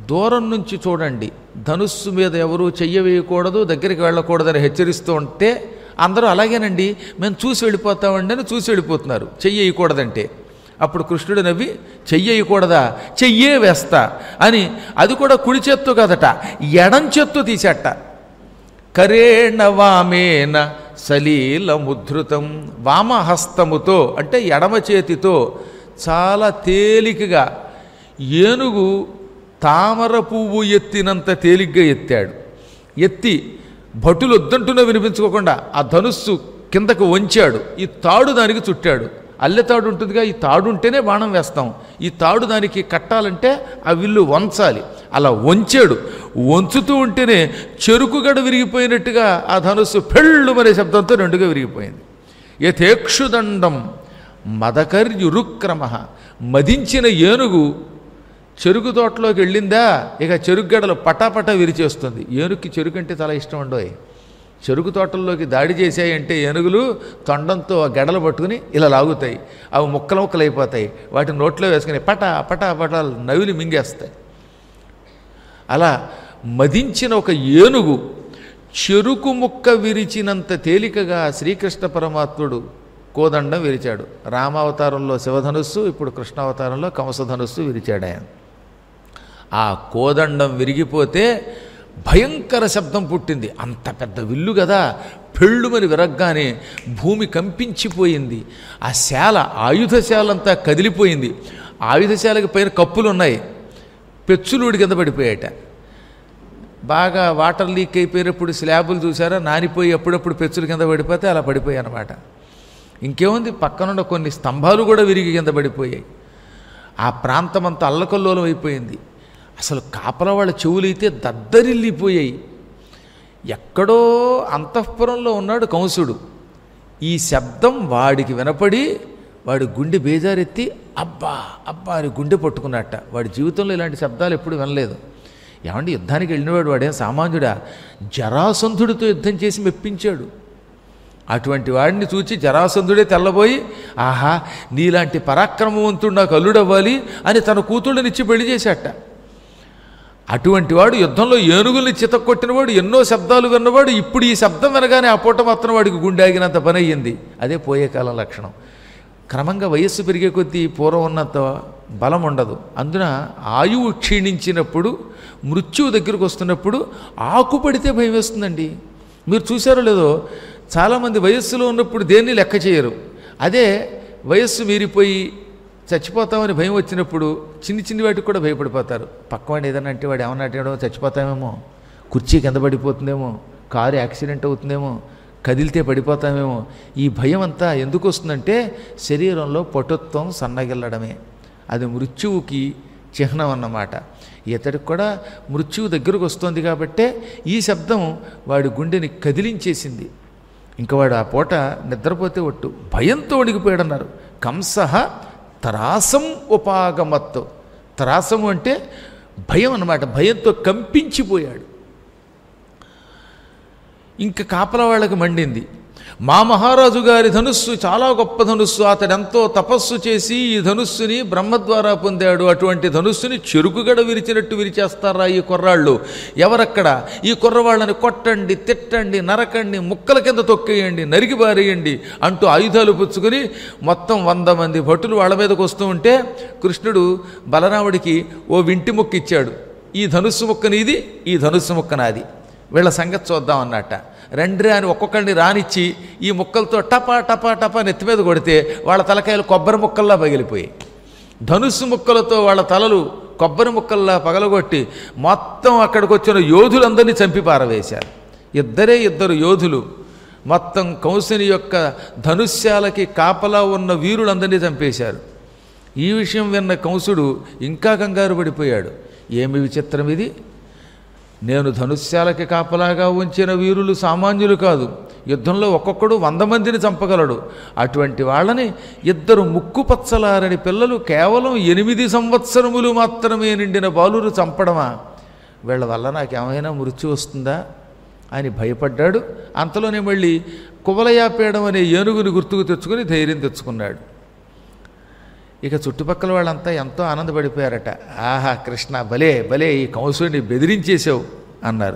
దూరం నుంచి చూడండి, ధనుస్సు మీద ఎవరూ చెయ్య వేయకూడదు, దగ్గరికి వెళ్ళకూడదని హెచ్చరిస్తూ ఉంటే అందరూ అలాగేనండి మేము చూసి వెళ్ళిపోతామండి అని చూసి వెళ్ళిపోతున్నారు చెయ్యి వేయకూడదంటే. అప్పుడు కృష్ణుడు నవ్వి చెయ్యి వేయకూడదా, చెయ్యే వేస్తా అని, అది కూడా కుడి చేత్తో కాదట ఎడం చేత్తో తీసేట. కరేణ వామేన సలీల ముద్రుతం, వామహస్తముతో అంటే ఎడమ చేతితో చాలా తేలికగా ఏనుగు తామర పువ్వు ఎత్తినంత తేలిగ్గా ఎత్తాడు. ఎత్తి భటులు వద్దంటున్నా వినిపించుకోకుండా ఆ ధనుస్సు కిందకు వంచాడు. ఈ తాడు దానికి చుట్టాడు. అల్లెతాడు ఉంటుందిగా, ఈ తాడు ఉంటేనే బాణం వేస్తాం, ఈ తాడు దానికి కట్టాలంటే ఆ విల్లు వంచాలి. అలా వంచాడు. వంచుతూ ఉంటేనే చెరుకుగడ విరిగిపోయినట్టుగా ఆ ధనుస్సు పెళ్ళు మరే శబ్దంతో రెండుగా విరిగిపోయింది. యథేక్షుదండం మదకర్యురుక్రమ, మదించిన ఏనుగు చెరుకు తోటలోకి వెళ్ళిందా ఇక చెరుకుగడలు పటాపటా విరిచేస్తుంది. ఏనుగుకి చెరుకు అంటే చాలా ఇష్టం ఉండవు. చెరుకు తోటల్లోకి దాడి చేశాయంటే ఏనుగులు తొండంతో ఆ గడలు పట్టుకుని ఇలా లాగుతాయి. అవి ముక్కలు ముక్కలు అయిపోతాయి. వాటిని నోట్లో వేసుకుని పటా పటా పటాలు నవిలి మింగేస్తాయి. అలా మదించిన ఒక ఏనుగు చెరుకు ముక్క విరిచినంత తేలికగా శ్రీకృష్ణ పరమాత్ముడు కోదండం విరిచాడు. రామావతారంలో శివధనుస్సు, ఇప్పుడు కృష్ణావతారంలో కంసధనుస్సు విరిచాడు ఆయన. ఆ కోదండం విరిగిపోతే భయంకర శబ్దం పుట్టింది. అంత పెద్ద విల్లు కదా, పెళ్ళుమని విరగ్గానే భూమి కంపించిపోయింది. ఆ శాల, ఆయుధశాలంతా కదిలిపోయింది. ఆయుధశాలకి పైన కప్పులు ఉన్నాయి, పెచ్చులూడి కింద పడిపోయాట. బాగా వాటర్ లీక్ అయిపోయినప్పుడు స్లాబులు చూసారా నానిపోయి అప్పుడప్పుడు పెచ్చులు కింద పడిపోతే అలా పడిపోయాయి అన్నమాట. ఇంకేముంది, పక్కనున్న కొన్ని స్తంభాలు కూడా విరిగి కింద పడిపోయాయి. ఆ ప్రాంతం అంతా అల్లకల్లోలం అయిపోయింది. అసలు కాపలా వాళ్ళ చెవులైతే దద్దరిల్లిపోయాయి. ఎక్కడో అంతఃపురంలో ఉన్నాడు కంసుడు. ఈ శబ్దం వాడికి వినపడి వాడి గుండె బేజారెత్తి అబ్బా అబ్బా అని గుండె పట్టుకున్నట్ట. వాడి జీవితంలో ఇలాంటి శబ్దాలు ఎప్పుడు వినలేదు. ఏమంటే యుద్ధానికి వెళ్ళినవాడు వాడేం సామాన్యుడా, జరాసంధుడితో యుద్ధం చేసి మెప్పించాడు. అటువంటి వాడిని చూచి జరాసంధుడే తెల్లబోయి ఆహా నీలాంటి పరాక్రమవంతుడు నాకు అల్లుడవ్వాలి అని తన కూతుళ్ళనిచ్చి పెళ్లి చేశాట. అటువంటి వాడు యుద్ధంలో ఏనుగుల్ని చితక్కొట్టినవాడు, ఎన్నో శబ్దాలు విన్నవాడు. ఇప్పుడు ఈ శబ్దం వినగానే ఆ పూట మాత్రం వాడికి గుండె ఆగినంత పని అయ్యింది. అదే పోయే కాలం లక్షణం. క్రమంగా వయస్సు పెరిగే కొద్దీ పూర్వం ఉన్నంత బలం ఉండదు. అందున ఆయువు క్షీణించినప్పుడు, మృత్యువు దగ్గరకు వస్తున్నప్పుడు ఆకు పడితే భయం వేస్తుందండి. మీరు చూసారో లేదో, చాలామంది వయస్సులో ఉన్నప్పుడు దేన్ని లెక్క చేయరు. అదే వయస్సు మీరిపోయి చచ్చిపోతామని భయం వచ్చినప్పుడు చిన్ని చిన్ని వాటికి కూడా భయపడిపోతారు. పక్కవాడు ఏదన్నా అంటే వాడు ఏమన్నా అంటాడో చచ్చిపోతామేమో, కుర్చీ కింద పడిపోతుందేమో, కారు యాక్సిడెంట్ అవుతుందేమో, కదిలితే పడిపోతామేమో. ఈ భయం అంతా ఎందుకు వస్తుందంటే శరీరంలో పటుత్వం సన్నగిల్లడమే. అది మృత్యువుకి చిహ్నం అన్నమాట. ఇతడికి కూడా మృత్యువు దగ్గరకు వస్తుంది కాబట్టే ఈ శబ్దం వాడి గుండెని కదిలించేసింది. ఇంకా వాడు ఆ పూట నిద్రపోతే ఒట్టు భయంతో వణికిపోయాడన్నారు. కంసః త్రాసం ఉపాగమత్తు. త్రాసము అంటే భయం అన్నమాట. భయంతో కంపించిపోయాడు. ఇంకా కాపలా వాళ్ళకి మండింది. మా మహారాజు గారి ధనుస్సు చాలా గొప్ప ధనుస్సు, అతడెంతో తపస్సు చేసి ఈ ధనుస్సుని బ్రహ్మ ద్వారా పొందాడు. అటువంటి ధనుస్సుని చెరుకుగడ విరిచినట్టు విరిచేస్తారా ఈ కుర్రాళ్ళు? ఎవరక్కడ? ఈ కుర్రవాళ్ళని కొట్టండి, తిట్టండి, నరకండి, ముక్కల కింద తొక్కేయండి, నరికి బారేయండి అంటూ ఆయుధాలు పుచ్చుకొని మొత్తం 100 మంది భటులు వాళ్ళ మీదకు వస్తూ ఉంటే కృష్ణుడు బలరాముడికి ఓ వింటి ముక్క ఇచ్చాడు. ఈ ధనుస్సు ముక్క నీది, ఈ ధనుస్సు ముక్క నాది, వీళ్ళ సంగతి చూద్దాం అన్నట్ట. రండ్రే అని ఒక్కొక్కరిని రానిచ్చి ఈ ముక్కలతో టపా టపా టపా నెత్తి మీద కొడితే వాళ్ళ తలకాయలు కొబ్బరి ముక్కల్లా పగిలిపోయి, ధనుస్సు ముక్కలతో వాళ్ళ తలలు కొబ్బరి ముక్కల్లా పగలగొట్టి మొత్తం అక్కడికి వచ్చిన యోధులందరినీ చంపి పారవేశారు. ఇద్దరు యోధులు మొత్తం కంసుని యొక్క ధనుష్యాలకి కాపలా ఉన్న వీరులందరినీ చంపేశారు. ఈ విషయం విన్న కంసుడు ఇంకా కంగారు పడిపోయాడు. ఏమి విచిత్రం ఇది! నేను ధనుష్యాలకి కాపలాగా ఉంచిన వీరులు సామాన్యులు కాదు. యుద్ధంలో ఒక్కొక్కడు 100 మందిని చంపగలడు. అటువంటి వాళ్ళని 2 ముక్కుపచ్చలారని పిల్లలు కేవలం 8 సంవత్సరములు మాత్రమే నిండిన బాలురు చంపడమా? వీళ్ళ వల్ల నాకేమైనా మృత్యు వస్తుందా అని భయపడ్డాడు. అంతలోనే మళ్ళీ కువలయాపేయడం అనే ఏనుగుని గుర్తుకు తెచ్చుకుని ధైర్యం తెచ్చుకున్నాడు. ఇక చుట్టుపక్కల వాళ్ళంతా ఎంతో ఆనందపడిపోయారట. ఆహా కృష్ణ, భలే భలే, ఈ కంసుడిని బెదిరించేసావు అన్నారు.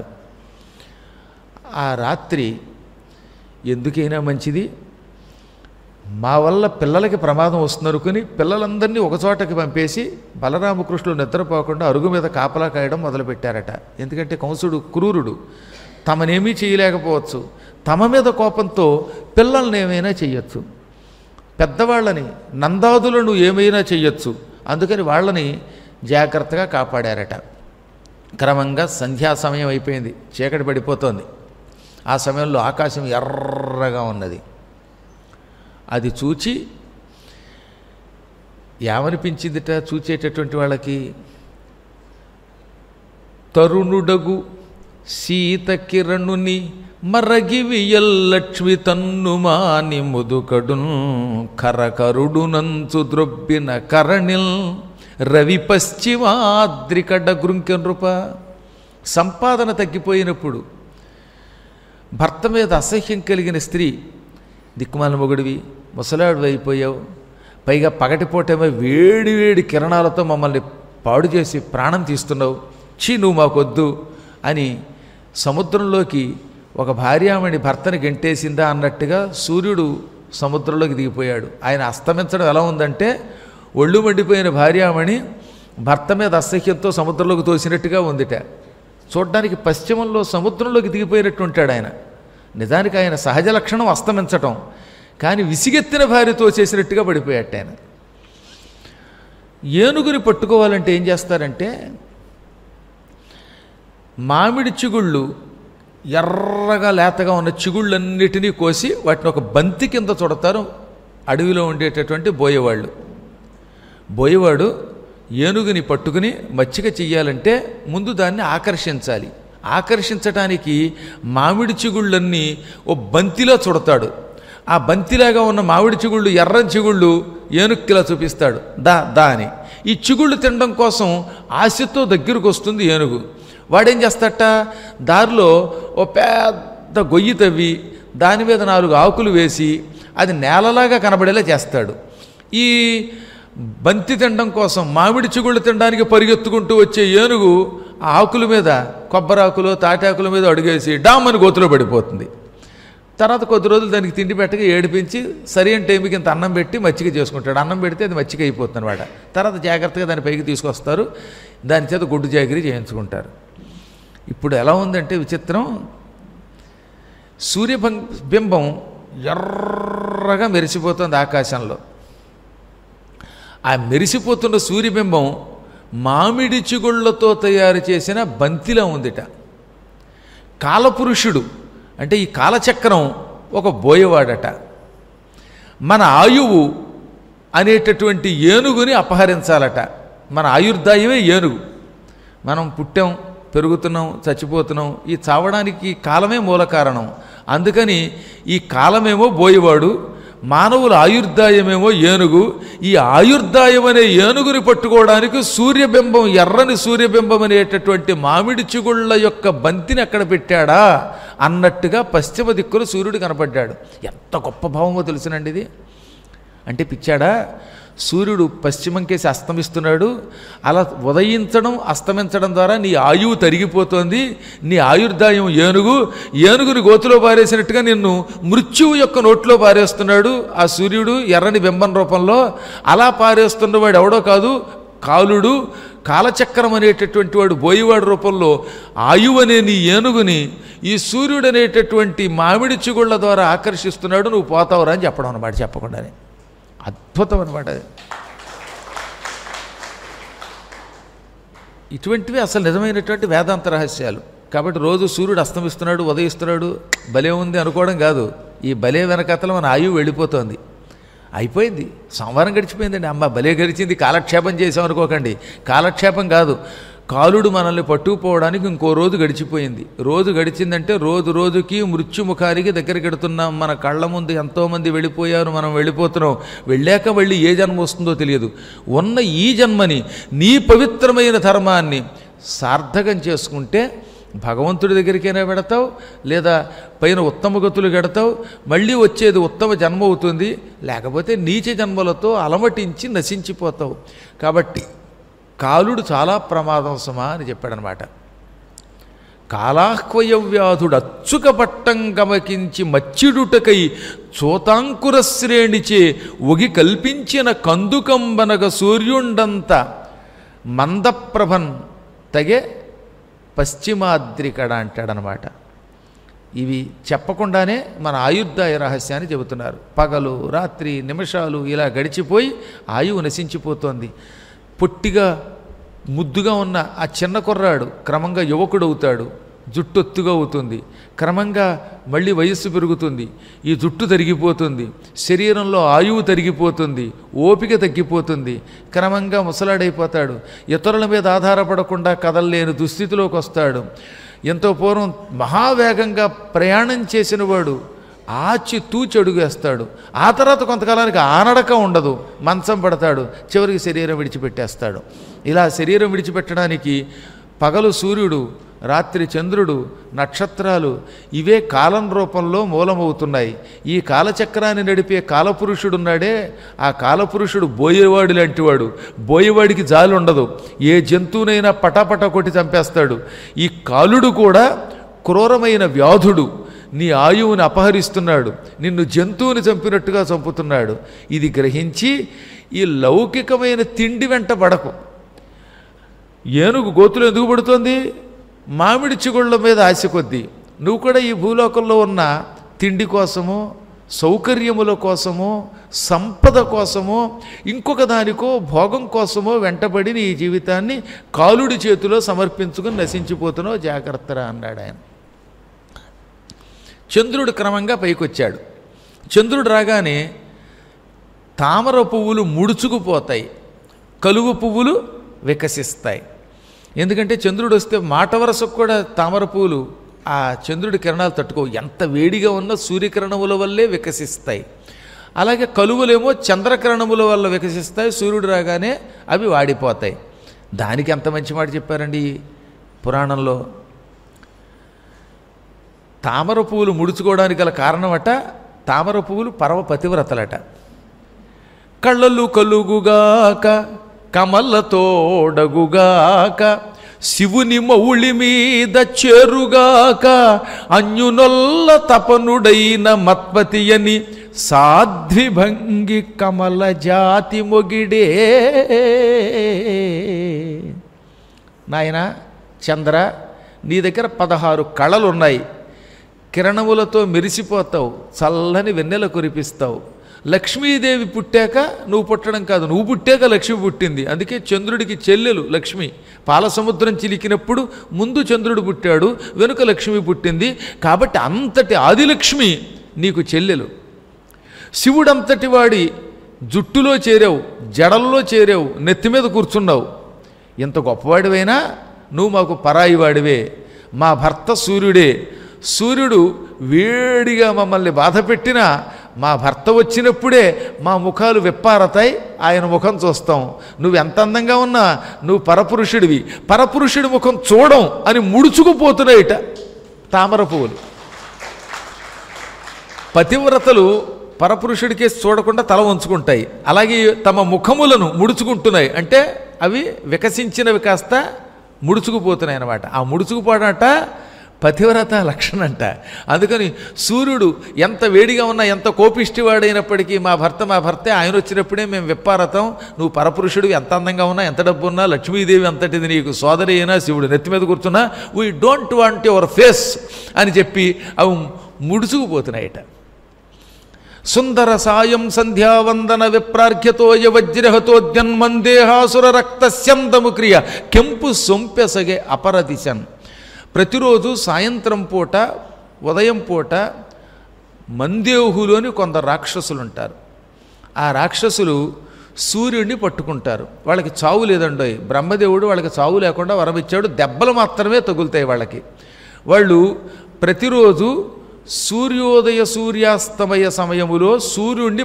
ఆ రాత్రి ఎందుకైనా మంచిది, మా వల్ల పిల్లలకి ప్రమాదం వస్తుందనుకుని పిల్లలందరినీ ఒకచోటకి పంపేసి బలరామకృష్ణులు నిద్రపోకుండా అరుగు మీద కాపలా కాయడం మొదలుపెట్టారట. ఎందుకంటే కంసుడు క్రూరుడు, తమనేమీ చేయలేకపోవచ్చు, తమ మీద కోపంతో పిల్లల్ని ఏమైనా చెయ్యొచ్చు, పెద్దవాళ్ళని నందాదులను ఏమైనా చెయ్యొచ్చు. అందుకని వాళ్ళని జాగ్రత్తగా కాపాడారట. క్రమంగా సంధ్యా సమయం అయిపోయింది, చీకటి పడిపోతోంది. ఆ సమయంలో ఆకాశం ఎర్రగా ఉన్నది. అది చూచి ఏమనిపించిందిట చూచేటటువంటి వాళ్ళకి, తరుణుడగు సీతకిరణుని మరగివియల్లక్ష్మి తన్నుమాని ముదుకడున్ కరకరుడునంచు ద్రొబ్బిన కరణిల్ రవి పశ్చిమాద్రికడ గృంకెనృప. సంపాదన తగ్గిపోయినప్పుడు భర్త మీద అసహ్యం కలిగిన స్త్రీ, దిక్కుమాల మొగుడివి, ముసలాడు అయిపోయావు, పైగా పగటిపూటేమో వేడి వేడి కిరణాలతో మమ్మల్ని పాడు చేసి ప్రాణం తీస్తున్నావు, ఛీ నువ్వు మాకొద్దు అని సముద్రంలోకి ఒక భార్యామణి భర్తని గెంటేసిందా అన్నట్టుగా సూర్యుడు సముద్రంలోకి దిగిపోయాడు. ఆయన అస్తమించడం ఎలా ఉందంటే, ఒళ్ళు మండిపోయిన భార్యామణి భర్త మీద అసహ్యంతో సముద్రంలోకి తోసినట్టుగా ఉందిట. చూడ్డానికి పశ్చిమంలో సముద్రంలోకి దిగిపోయినట్టు ఉంటాడు ఆయన. నిజానికి ఆయన సహజ లక్షణం అస్తమించటం, కానీ విసిగెత్తిన భార్యతో చేసినట్టుగా పడిపోయాట ఆయన. ఏనుగుని పట్టుకోవాలంటే ఏం చేస్తారంటే, మామిడి చిగుళ్ళు ఎర్రగా లేతగా ఉన్న చిగుళ్ళన్నిటినీ కోసి వాటిని ఒక బంతి కింద చుడతారు అడవిలో ఉండేటటువంటి బోయేవాళ్ళు. బోయేవాడు ఏనుగుని పట్టుకుని మచ్చిక చెయ్యాలంటే ముందు దాన్ని ఆకర్షించాలి. ఆకర్షించటానికి మామిడి చిగుళ్ళన్నీ ఓ బంతిలో చుడతాడు. ఆ బంతిలాగా ఉన్న మామిడి చిగుళ్ళు, ఎర్రని చిగుళ్ళు ఏనుక్కిలా చూపిస్తాడు, దా దా అని. ఈ చిగుళ్ళు తినడం కోసం ఆశతో దగ్గరకు వస్తుంది ఏనుగు. వాడేం చేస్తాట, దారిలో ఓ పెద్ద గొయ్యి తవ్వి దాని మీద 4 ఆకులు వేసి అది నేలలాగా కనబడేలా చేస్తాడు. ఈ బంతి తినడం కోసం, మామిడి చిగుళ్ళు తినడానికి పరిగెత్తుకుంటూ వచ్చే ఏనుగు ఆ ఆకుల మీద, కొబ్బరాకులు తాటాకుల మీద అడుగేసి డామ్మని గోతులో పడిపోతుంది. తర్వాత కొద్ది రోజులు దానికి తిండి పెట్టక ఏడిపించి సరైన టైంకి ఇంత అన్నం పెట్టి మచ్చిక చేసుకుంటాడు. అన్నం పెడితే అది మచ్చిక అయిపోతుంది అన్నమాట. తర్వాత జాగ్రత్తగా దాని పైకి తీసుకొస్తారు, దాని చేత గుడ్డు జాగిరి చేయించుకుంటారు. ఇప్పుడు ఎలా ఉందంటే విచిత్రం, సూర్యబింబం ఎర్రగా మెరిసిపోతుంది ఆకాశంలో. ఆ మెరిసిపోతున్న సూర్యబింబం మామిడి చిగుళ్లతో తయారు చేసిన బంతిలా ఉందిట. కాలపురుషుడు అంటే ఈ కాలచక్రం ఒక బోయవాడట. మన ఆయువు అనేటటువంటి ఏనుగుని అపహరించాలట. మన ఆయుర్దాయమే ఏనుగు. మనం పుట్టాం, పెరుగుతున్నాం, చచ్చిపోతున్నాం. ఈ చావడానికి కాలమే మూల కారణం. అందుకని ఈ కాలమేమో బోయవాడు, మానవుల ఆయుర్దాయమేమో ఏనుగు. ఈ ఆయుర్దాయం అనే ఏనుగుని పట్టుకోవడానికి సూర్యబింబం, ఎర్రని సూర్యబింబం అనేటటువంటి మామిడి చిగుళ్ళ యొక్క బంతిని అక్కడ పెట్టాడా అన్నట్టుగా పశ్చిమ దిక్కులో సూర్యుడు కనపడ్డాడు. ఎంత గొప్ప భావమో తెలుసునండి ఇది. అంటే పిచ్చాడా, సూర్యుడు పశ్చిమం కేసి అస్తమిస్తున్నాడు. అలా ఉదయించడం అస్తమించడం ద్వారా నీ ఆయువు తరిగిపోతుంది. నీ ఆయుర్దాయం ఏనుగు. ఏనుగుని గోతులో పారేసినట్టుగా నిన్ను మృత్యువు యొక్క నోట్లో పారేస్తున్నాడు ఆ సూర్యుడు ఎర్రని బింబం రూపంలో. అలా పారేస్తున్నవాడు ఎవడో కాదు, కాలుడు. కాలచక్రం అనేటటువంటి వాడు బోయివాడు రూపంలో ఆయువు అనే నీ ఏనుగుని ఈ సూర్యుడు అనేటటువంటి మామిడి చిగుళ్ళ ద్వారా ఆకర్షిస్తున్నాడు. నువ్వు పోతావురా అని చెప్పడం అన్నమాట, చెప్పకుండానే. అద్భుతం అనమాట. ఇటువంటివి అసలు నిజమైనటువంటి వేదాంత రహస్యాలు. కాబట్టి రోజు సూర్యుడు అస్తమిస్తున్నాడు, ఉదయిస్తున్నాడు, భలే ఉంది అనుకోవడం కాదు. ఈ భలే వెనకతలు మన ఆయువు వెళ్ళిపోతుంది. అయిపోయింది, సంవారం గడిచిపోయిందండి. అమ్మ భలే గడిచింది, కాలక్షేపం చేసాం అనుకోకండి. కాలక్షేపం కాదు, కాలుడు మనల్ని పట్టుకుపోవడానికి ఇంకో రోజు గడిచిపోయింది. రోజు గడిచిందంటే రోజు రోజుకి మృత్యుముఖానికి దగ్గరికి వెడుతున్నాం. మన కళ్ళ ముందు ఎంతోమంది వెళ్ళిపోయారు, మనం వెళ్ళిపోతున్నాం. వెళ్ళాక మళ్ళీ ఏ జన్మ వస్తుందో తెలియదు. ఉన్న ఈ జన్మని నీ పవిత్రమైన ధర్మాన్ని సార్థకం చేసుకుంటే భగవంతుడి దగ్గరికైనా పెడతావు, లేదా పైన ఉత్తమ గతులు గడతావు, మళ్ళీ వచ్చేది ఉత్తమ జన్మ అవుతుంది, లేకపోతే నీచ జన్మలతో అలమటించి నశించిపోతావు. కాబట్టి కాలుడు చాలా ప్రమాదం సుమా అని చెప్పాడనమాట. కాలాహ్వయవ్యాధుడు అచ్చుక పట్టం గమకించి మచ్చిడుటకై చోతాంకుర శ్రేణిచే ఒగి కల్పించిన కందుకంబనగ సూర్యుండంత మందప్రభన్ తగే పశ్చిమాద్రికడ అంటాడనమాట. ఇవి చెప్పకుండానే మన ఆయుర్దాయ రహస్యాన్ని చెబుతున్నారు. పగలు రాత్రి నిమిషాలు ఇలా గడిచిపోయి ఆయువు నశించిపోతోంది. పొట్టిగా ముద్దుగా ఉన్న ఆ చిన్న కుర్రాడు క్రమంగా యువకుడు అవుతాడు, జుట్టు ఒత్తుగా అవుతుంది, క్రమంగా మళ్ళీ వయస్సు పెరుగుతుంది, ఈ జుట్టు తరిగిపోతుంది, శరీరంలో ఆయువు తరిగిపోతుంది, ఓపిక తగ్గిపోతుంది, క్రమంగా ముసలాడైపోతాడు, ఇతరుల మీద ఆధారపడకుండా కదలలేని దుస్థితిలోకి వస్తాడు. ఎంతో పూర్వం మహావేగంగా ప్రయాణం చేసిన వాడు ఆచి తూచి అడుగేస్తాడు. ఆ తర్వాత కొంతకాలానికి ఆనడక ఉండదు, మంచం పడతాడు, చివరికి శరీరం విడిచిపెట్టేస్తాడు. ఇలా శరీరం విడిచిపెట్టడానికి పగలు సూర్యుడు, రాత్రి చంద్రుడు, నక్షత్రాలు ఇవే కాలం రూపంలో మూలమవుతున్నాయి. ఈ కాలచక్రాన్ని నడిపే కాలపురుషుడున్నాడే, ఆ కాలపురుషుడు బోయేవాడు లాంటివాడు. బోయేవాడికి జాలి ఉండదు, ఏ జంతువునైనా పటాపట కొట్టి చంపేస్తాడు. ఈ కాలుడు కూడా క్రూరమైన వ్యాధుడు, నీ ఆయువుని అపహరిస్తున్నాడు, నిన్ను జంతువుని చంపినట్టుగా చంపుతున్నాడు. ఇది గ్రహించి ఈ లౌకికమైన తిండి వెంట పడకు. ఏనుగు గోతులు ఎందుకు పడుతోంది? మామిడి చిగుళ్ళ మీద ఆశ కొద్దీ. నువ్వు కూడా ఈ భూలోకంలో ఉన్న తిండి కోసమో, సౌకర్యముల కోసమో, సంపద కోసమో, ఇంకొక దానికో భోగం కోసమో వెంటబడి నీ జీవితాన్ని కాలుడి చేతిలో సమర్పించుకుని నశించిపోతున్నావు, జాగ్రత్తరా అన్నాడు ఆయన. చంద్రుడు క్రమంగా పైకొచ్చాడు. చంద్రుడు రాగానే తామర పువ్వులు ముడుచుకుపోతాయి, కలువ పువ్వులు వికసిస్తాయి. ఎందుకంటే చంద్రుడు వస్తే మాట వరసకు కూడా తామర పువ్వులు ఆ చంద్రుడి కిరణాలు తట్టుకోవు, ఎంత వేడిగా ఉన్న సూర్యకిరణముల వల్లే వికసిస్తాయి. అలాగే కలువలేమో చంద్రకిరణముల వల్ల వికసిస్తాయి, సూర్యుడు రాగానే అవి వాడిపోతాయి. దానికి ఎంత మంచి మాట చెప్పారండి పురాణంలో. తామర పువ్వులు ముడుచుకోవడానికి గల కారణమట, తామర పువ్వులు పరమ పతివ్రతలట. కళ్ళలు కలుగుగాక కమలతోడగుగాక శివుని మౌళి మీద చేరుగాక అన్యునొల్ల తపనుడైన మత్పతి అని సాధ్విభంగి కమల జాతి మొగిడే. నాయనా చంద్ర, నీ దగ్గర 16 కళలున్నాయి. కిరణములతో మెరిసిపోతావు, చల్లని వెన్నెల కురిపిస్తావు. లక్ష్మీదేవి పుట్టాక నువ్వు పుట్టడం కాదు, నువ్వు పుట్టాక లక్ష్మి పుట్టింది. అందుకే చంద్రుడికి చెల్లెలు లక్ష్మి. పాలసముద్రం చిలికినప్పుడు ముందు చంద్రుడు పుట్టాడు, వెనుక లక్ష్మి పుట్టింది. కాబట్టి అంతటి ఆదిలక్ష్మి నీకు చెల్లెలు. శివుడంతటి వాడి జుట్టులో చేరావు, జడల్లో చేరావు, నెత్తి మీద కూర్చున్నావు. ఎంత గొప్పవాడివైనా నువ్వు మాకు పరాయి వాడివే. మా భర్త సూర్యుడే. సూర్యుడు వేడిగా మమ్మల్ని బాధ పెట్టినా మా భర్త వచ్చినప్పుడే మా ముఖాలు విప్పారతాయి, ఆయన ముఖం చూస్తాం. నువ్వు ఎంత అందంగా ఉన్నా నువ్వు పరపురుషుడివి, పరపురుషుడి ముఖం చూడం అని ముడుచుకుపోతున్నాయిట తామర పువ్వులు. పతివ్రతలు పరపురుషుడికే చూడకుండా తల వంచుకుంటాయి, అలాగే తమ ముఖములను ముడుచుకుంటున్నాయి. అంటే అవి వికసించినవి కాస్త ముడుచుకుపోతున్నాయి అన్నమాట. ఆ ముడుచుకుపోవడట పతివ్రత లక్షణం అంట. అందుకని సూర్యుడు ఎంత వేడిగా ఉన్నా, ఎంత కోపిష్టివాడైనప్పటికీ మా భర్తే, ఆయన వచ్చినప్పుడే మేము విప్పారతం. నువ్వు పరపురుషుడు, ఎంత అందంగా ఉన్నా, ఎంత డబ్బు ఉన్నా, లక్ష్మీదేవి అంతటిది నీకు సోదరి అయినా, శివుడు నెత్తి మీద కూర్చున్నా, we don't want your face అని చెప్పి అవి ముడుచుకుపోతున్నాయట. సుందర సాయం సంధ్యావందన విప్రార్ఘ్యతోయ వజ్రహతోద్యన్మందేహాసుర రక్తస్యందము క్రియ కెంపు సొంపెసగే అపరదిశన్. ప్రతిరోజు సాయంత్రం పూట, ఉదయం పూట మందేహులోని కొందరు రాక్షసులు ఉంటారు. ఆ రాక్షసులు సూర్యుడిని పట్టుకుంటారు. వాళ్ళకి చావు లేదండోయ్. బ్రహ్మదేవుడు వాళ్ళకి చావు లేకుండా వరం ఇచ్చాడు, దెబ్బలు మాత్రమే తగులుతాయి వాళ్ళకి. వాళ్ళు ప్రతిరోజు సూర్యోదయ సూర్యాస్తమయ సమయములో సూర్యుడిని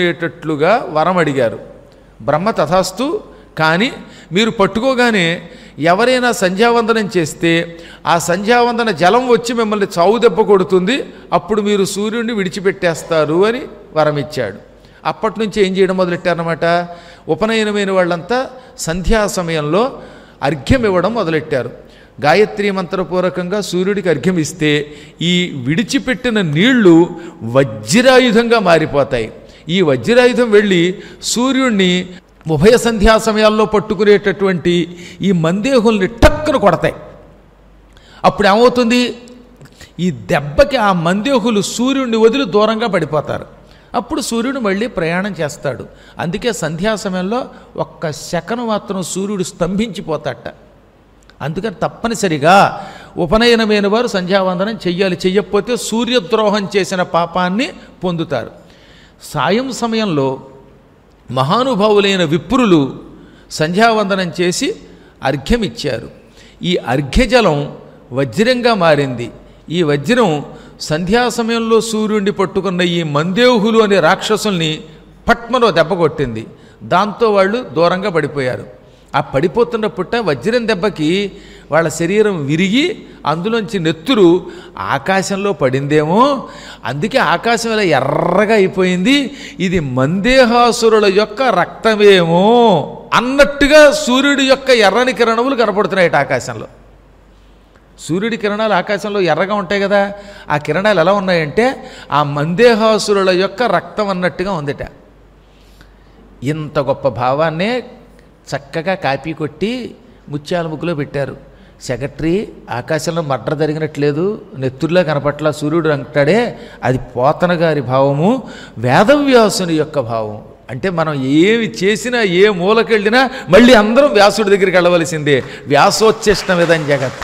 పట్టుకునేటట్లుగా వరం అడిగారు. బ్రహ్మ తథాస్తు, కానీ మీరు పట్టుకోగానే ఎవరైనా సంధ్యావందనం చేస్తే ఆ సంధ్యావందన జలం వచ్చి మిమ్మల్ని చావు దెబ్బ కొడుతుంది, అప్పుడు మీరు సూర్యుడిని విడిచిపెట్టేస్తారు అని వరమిచ్చాడు. అప్పటి నుంచి ఏం చేయడం మొదలెట్టారన్నమాట, ఉపనయనమైన వాళ్ళంతా సంధ్యా సమయంలో అర్ఘ్యం ఇవ్వడం మొదలెట్టారు. గాయత్రీ మంత్రపూర్వకంగా సూర్యుడికి అర్ఘ్యం ఇస్తే ఈ విడిచిపెట్టిన నీళ్లు వజ్రాయుధంగా మారిపోతాయి. ఈ వజ్రాయుధం వెళ్ళి సూర్యుడిని ఉభయ సంధ్యా సమయాల్లో పట్టుకునేటటువంటి ఈ మందేహుల్ని టక్కున కొడతాయి. అప్పుడు ఏమవుతుంది, ఈ దెబ్బకి ఆ మందేహులు సూర్యుడిని వదిలి దూరంగా పడిపోతారు. అప్పుడు సూర్యుడు మళ్ళీ ప్రయాణం చేస్తాడు. అందుకే సంధ్యా సమయంలో ఒక్క సెకను మాత్రం సూర్యుడు స్తంభించిపోతాట. అందుకని తప్పనిసరిగా ఉపనయనమైన వారు సంధ్యావందనం చెయ్యాలి. చెయ్యకపోతే సూర్యద్రోహం చేసిన పాపాన్ని పొందుతారు. సాయం సమయంలో మహానుభావులైన విప్రులు సంధ్యావందనం చేసి అర్ఘ్యమిచ్చారు. ఈ అర్ఘ్యజలం వజ్రంగా మారింది. ఈ వజ్రం సంధ్యా సమయంలో సూర్యుడిని పట్టుకున్న ఈ మందేహులు అనే రాక్షసుల్ని పట్మలో దెబ్బ కొట్టింది. దాంతో వాళ్ళు దూరంగా పడిపోయారు. ఆ పడిపోతున్న పుట్ట వజ్రం దెబ్బకి వాళ్ళ శరీరం విరిగి అందులోంచి నెత్తురు ఆకాశంలో పడిందేమో, అందుకే ఆకాశం ఇలా ఎర్రగా అయిపోయింది. ఇది మందేహాసురుల యొక్క రక్తమేమో అన్నట్టుగా సూర్యుడి యొక్క ఎర్రని కిరణములు కనపడుతున్నాయి ఆకాశంలో. సూర్యుడి కిరణాలు ఆకాశంలో ఎర్రగా ఉంటాయి కదా, ఆ కిరణాలు ఎలా ఉన్నాయంటే ఆ మందేహాసురుల యొక్క రక్తం అన్నట్టుగా ఉందిట. ఇంత గొప్ప భావాన్నే చక్కగా కాపీ కొట్టి ముత్యాల ముగ్గులో పెట్టారు. సెక్రటరీ ఆకాశంలో మర్డర్ జరిగినట్లేదు, నెత్తుర్లా కనపట్ల సూర్యుడు అంటాడే, అది పోతన గారి భావము, వేదవ్యాసుని యొక్క భావం. అంటే మనం ఏమి చేసినా ఏ మూలకెళ్ళినా మళ్ళీ అందరం వ్యాసుడి దగ్గరికి వెళ్ళవలసిందే. వ్యాసోచ్ఛిష్టమిదం జగత్.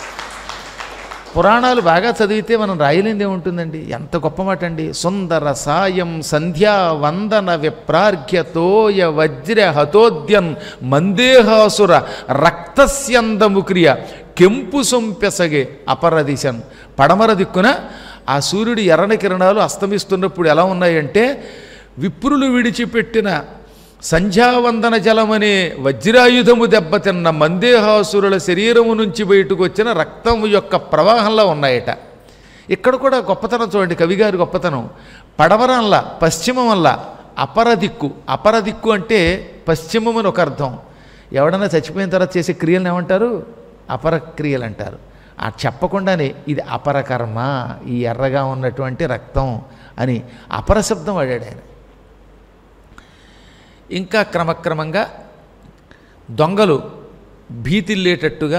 పురాణాలు బాగా చదివితే మనం రాయలేంది ఏముంటుందండి, ఎంత గొప్ప మాట అండి. సుందర సాయం సంధ్యా వందన విప్రార్ఘ్యతోయ వజ్ర హతోద్యన్ మందేహాసుర రక్తస్యందము క్రియ కెంపు సొంపెసగే అపరదిశన్. పడమర దిక్కున ఆ సూర్యుడి ఎర్రని కిరణాలు అస్తమిస్తున్నప్పుడు ఎలా ఉన్నాయంటే విప్రులు విడిచిపెట్టిన సంధ్యావందన జలమనే వజ్రాయుధము దెబ్బతిన్న మందేహాసురుల శరీరము నుంచి బయటకు వచ్చిన రక్తము యొక్క ప్రవాహంలో ఉన్నాయట. ఇక్కడ కూడా గొప్పతనం చూడండి, కవిగారి గొప్పతనం. పడవరంలా పశ్చిమం వల్ల అపరదిక్కు. అపరదిక్కు అంటే పశ్చిమం అని ఒక అర్థం. ఎవడన్నా చచ్చిపోయిన తర్వాత చేసే క్రియలను ఏమంటారు, అపరక్రియలు అంటారు. ఆ చెప్పకుండానే ఇది అపరకర్మ, ఈ ఎర్రగా ఉన్నటువంటి రక్తం అని అపరశబ్దం వాడాడు ఆయన. ఇంకా క్రమక్రమంగా దొంగలు భీతిల్లేటట్టుగా,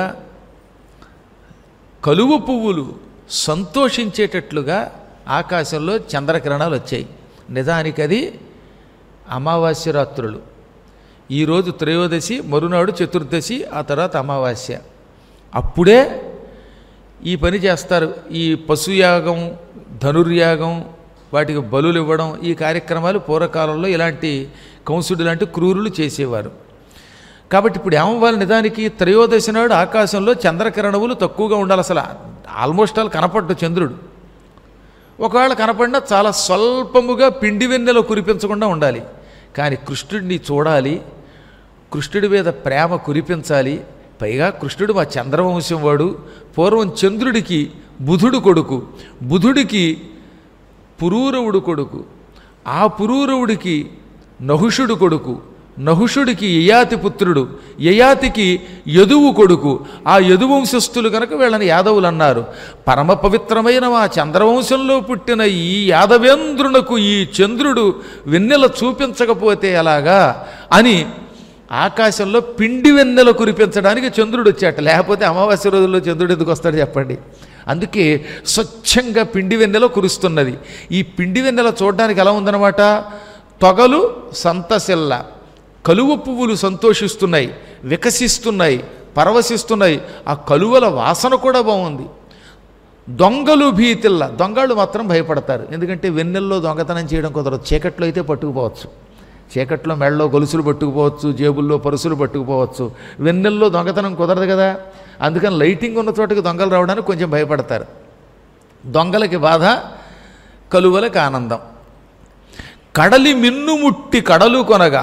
కలువ పువ్వులు సంతోషించేటట్లుగా ఆకాశంలో చంద్రకిరణాలు వచ్చాయి. నిజానికి అది అమావాస్య రాత్రులు. ఈరోజు త్రయోదశి, మరునాడు చతుర్దశి, ఆ తర్వాత అమావాస్య. అప్పుడే ఈ పని చేస్తారు. ఈ పశుయాగం, ధనుర్యాగం, వాటికి బలులు ఇవ్వడం, ఈ కార్యక్రమాలు పూర్వకాలంలో ఇలాంటి కంసుడు లాంటి క్రూరులు చేసేవారు. కాబట్టి ఇప్పుడు ఏమవ్వాలి, నిజానికి త్రయోదశి నాడు ఆకాశంలో చంద్రకిరణములు తక్కువగా ఉండాలి. అసలు ఆల్మోస్ట్ ఆల్ కనపడ్డు చంద్రుడు. ఒకవేళ కనపడినా చాలా స్వల్పముగా పిండి వెన్నెల కురిపించకుండా ఉండాలి. కానీ కృష్ణుడిని చూడాలి, కృష్ణుడి మీద ప్రేమ కురిపించాలి. పైగా కృష్ణుడు మా చంద్రవంశం వాడు. పూర్వం చంద్రుడికి బుధుడు కొడుకు, బుధుడికి పురూరవుడు కొడుకు, ఆ పురూరవుడికి నహుషుడు కొడుకు, నహుషుడికి యయాతి పుత్రుడు, యయాతికి యదువు కొడుకు. ఆ యదువంశస్థులు కనుక వీళ్ళని యాదవులు అన్నారు. పరమ పవిత్రమైన మా చంద్రవంశంలో పుట్టిన ఈ యాదవేంద్రునకు ఈ చంద్రుడు వెన్నెల చూపించకపోతే ఎలాగా అని ఆకాశంలో పిండి వెన్నెల కురిపించడానికి చంద్రుడు వచ్చాట. లేకపోతే అమావాస్య రోజుల్లో చంద్రుడు ఎందుకు వస్తాడు చెప్పండి. అందుకే స్వచ్ఛంగా పిండి వెన్నెల కురుస్తున్నది. ఈ పిండి వెన్నెల చూడడానికి ఎలా ఉందన్నమాట, తొగలు సంతసిల్ల, కలువ పువ్వులు సంతోషిస్తున్నాయి, వికసిస్తున్నాయి, పరవశిస్తున్నాయి. ఆ కలువల వాసన కూడా బాగుంది. దొంగలు భీతిల్ల, దొంగలు మాత్రం భయపడతారు. ఎందుకంటే వెన్నెల్లో దొంగతనం చేయడం కుదరదు. చీకట్లో అయితే పట్టుకుపోవచ్చు, చీకట్లో మెడలో గొలుసులు పట్టుకుపోవచ్చు, జేబుల్లో పరుసులు పట్టుకుపోవచ్చు. వెన్నెల్లో దొంగతనం కుదరదు కదా. అందుకని లైటింగ్ ఉన్న చోటకి దొంగలు రావడానికి కొంచెం భయపడతారు. దొంగలకి బాధ, కలువలకి ఆనందం. కడలి మిన్నుముట్టి కడలు కొనగా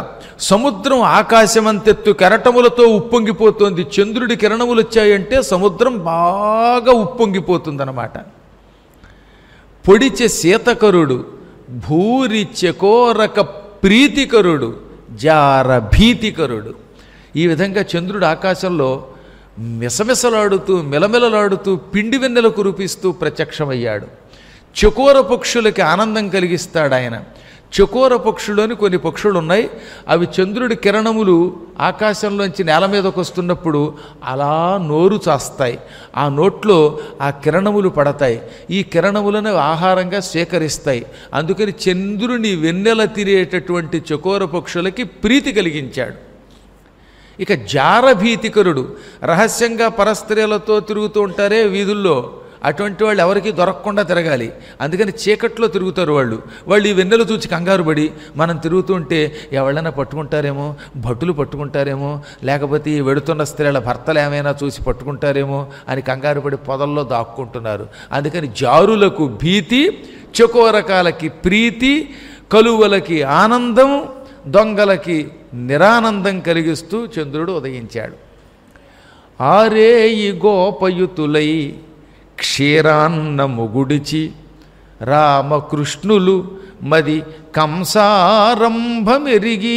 సముద్రం ఆకాశమంతెత్తు కెరటములతో ఉప్పొంగిపోతోంది. చంద్రుడి కిరణములు వచ్చాయంటే సముద్రం బాగా ఉప్పొంగిపోతుందన్నమాట. పొడిచె శీతకరుడు భూరి చకోరక ప్రీతికరుడు జార భీతికరుడు. ఈ విధంగా చంద్రుడు ఆకాశంలో మిసమిసలాడుతూ మిలమిలలాడుతూ పిండి వెన్నెల కురిపిస్తూ ప్రత్యక్షమయ్యాడు. చకోర పక్షులకి ఆనందం కలిగిస్తాడు ఆయన. చకోర పక్షులని కొన్ని పక్షులు ఉన్నాయి. అవి చంద్రుడి కిరణములు ఆకాశంలోంచి నేల మీదకు వస్తున్నప్పుడు అలా నోరు చాస్తాయి. ఆ నోట్లో ఆ కిరణములు పడతాయి. ఈ కిరణములను ఆహారంగా స్వీకరిస్తాయి. అందుకని చంద్రుని వెన్నెల తినేటటువంటి చకోర పక్షులకి ప్రీతి కలిగించాడు. ఇక జారభీతికరుడు, రహస్యంగా పరస్త్రీలతో తిరుగుతూ ఉంటారే వీధుల్లో, అటువంటి వాళ్ళు ఎవరికి దొరకకుండా తిరగాలి. అందుకని చీకట్లో తిరుగుతారు వాళ్ళు ఈ వెన్నెలు చూచి కంగారు పడి మనం తిరుగుతుంటే ఎవరైనా పట్టుకుంటారేమో, భటులు పట్టుకుంటారేమో, లేకపోతే ఈ వెడుతున్న స్త్రీల భర్తలు ఏమైనా చూసి పట్టుకుంటారేమో అని కంగారు పడి పొదల్లో దాక్కుంటున్నారు. అందుకని జారులకు భీతి, చకోరకాలకి ప్రీతి, కలువలకి ఆనందం, దొంగలకి నిరానందం కలిగిస్తూ చంద్రుడు ఉదయించాడు. ఆరేయి గోపయుతులై క్షీరాన్నము గుడిచి రామకృష్ణులు మది కంసారంభమెరిగి.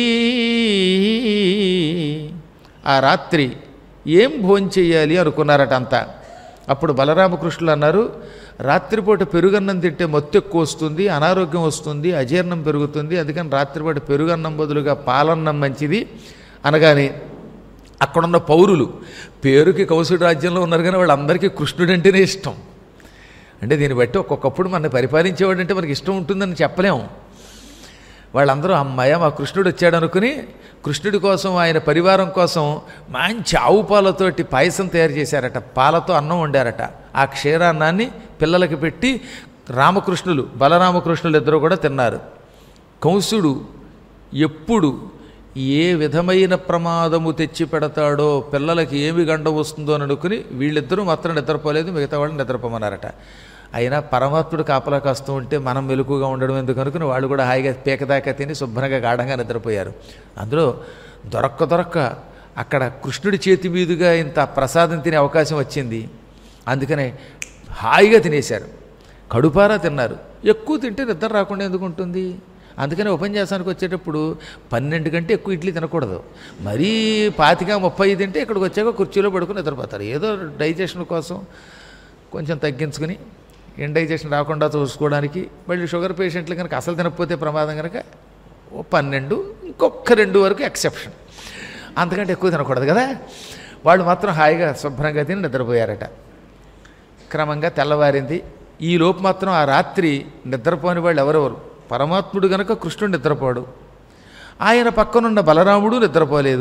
ఆ రాత్రి ఏం భోంచెయ్యాలి అనుకున్నారట అంతా. అప్పుడు బలరామకృష్ణులు అన్నారు, రాత్రిపూట పెరుగన్నం తింటే మత్తు ఎక్కువ వస్తుంది, అనారోగ్యం వస్తుంది, అజీర్ణం పెరుగుతుంది, అందుకని రాత్రిపూట పెరుగన్నం బదులుగా పాలన్నం మంచిది అనగానే అక్కడున్న పౌరులు, పేరుకి కౌసుడి రాజ్యంలో ఉన్నారు కానీ వాళ్ళందరికీ కృష్ణుడంటేనే ఇష్టం. అంటే దీన్ని బట్టి ఒక్కొక్కప్పుడు మన పరిపాలించేవాడు అంటే మనకి ఇష్టం ఉంటుందని చెప్పలేము. వాళ్ళందరూ అమ్మాయ మా కృష్ణుడు వచ్చాడు అనుకుని కృష్ణుడి కోసం ఆయన పరివారం కోసం మంచి ఆవు పాలతోటి పాయసం తయారు చేశారట, పాలతో అన్నం వండారట. ఆ క్షీరాన్నాన్ని పిల్లలకి పెట్టి రామకృష్ణులు బలరామకృష్ణులు ఇద్దరు కూడా తిన్నారు. కంసుడు ఎప్పుడు ఏ విధమైన ప్రమాదము తెచ్చి పెడతాడో, పిల్లలకి ఏమి గండ వస్తుందో అని అనుకుని వీళ్ళిద్దరూ మాత్రం నిద్రపోలేదు, మిగతా వాళ్ళని నిద్రపోమన్నారట. అయినా పరమాత్ముడు కాపలా కాస్తూ ఉంటే మనం మెలకుగా ఉండడం ఎందుకు అనుకుని వాళ్ళు కూడా హాయిగా పీకదాకా తిని శుభ్రంగా గాఢంగా నిద్రపోయారు. అందులో దొరక్క అక్కడ కృష్ణుడి చేతి మీదుగా ఇంత ప్రసాదం తినే అవకాశం వచ్చింది. అందుకనే హాయిగా తినేశారు, కడుపారా తిన్నారు. ఎక్కువ తింటే నిద్ర రాకుండా ఎందుకు ఉంటుంది? అందుకని ఉపన్యాసానికి వచ్చేటప్పుడు 12 కంటే ఎక్కువ ఇడ్లీ తినకూడదు. మరీ 25-30 తింటే ఇక్కడికి వచ్చాక కుర్చీలో పడుకుని నిద్రపోతారు. ఏదో డైజెషన్ కోసం కొంచెం తగ్గించుకుని ఇండైజెషన్ రాకుండా చూసుకోవడానికి. మళ్ళీ షుగర్ పేషెంట్లు కనుక అసలు తినకపోతే ప్రమాదం కనుక 12, ఇంకొక 2 వరకు ఎక్సెప్షన్, అంతకంటే ఎక్కువ తినకూడదు కదా. వాళ్ళు మాత్రం హాయిగా శుభ్రంగా తిని నిద్రపోయారట. క్రమంగా తెల్లవారింది. ఈ లోపు మాత్రం ఆ రాత్రి నిద్రపోని వాళ్ళు ఎవరెవరు? పరమాత్ముడు గనక కృష్ణుడు నిద్రపోడు, ఆయన పక్కనున్న బలరాముడు నిద్రపోలేదు.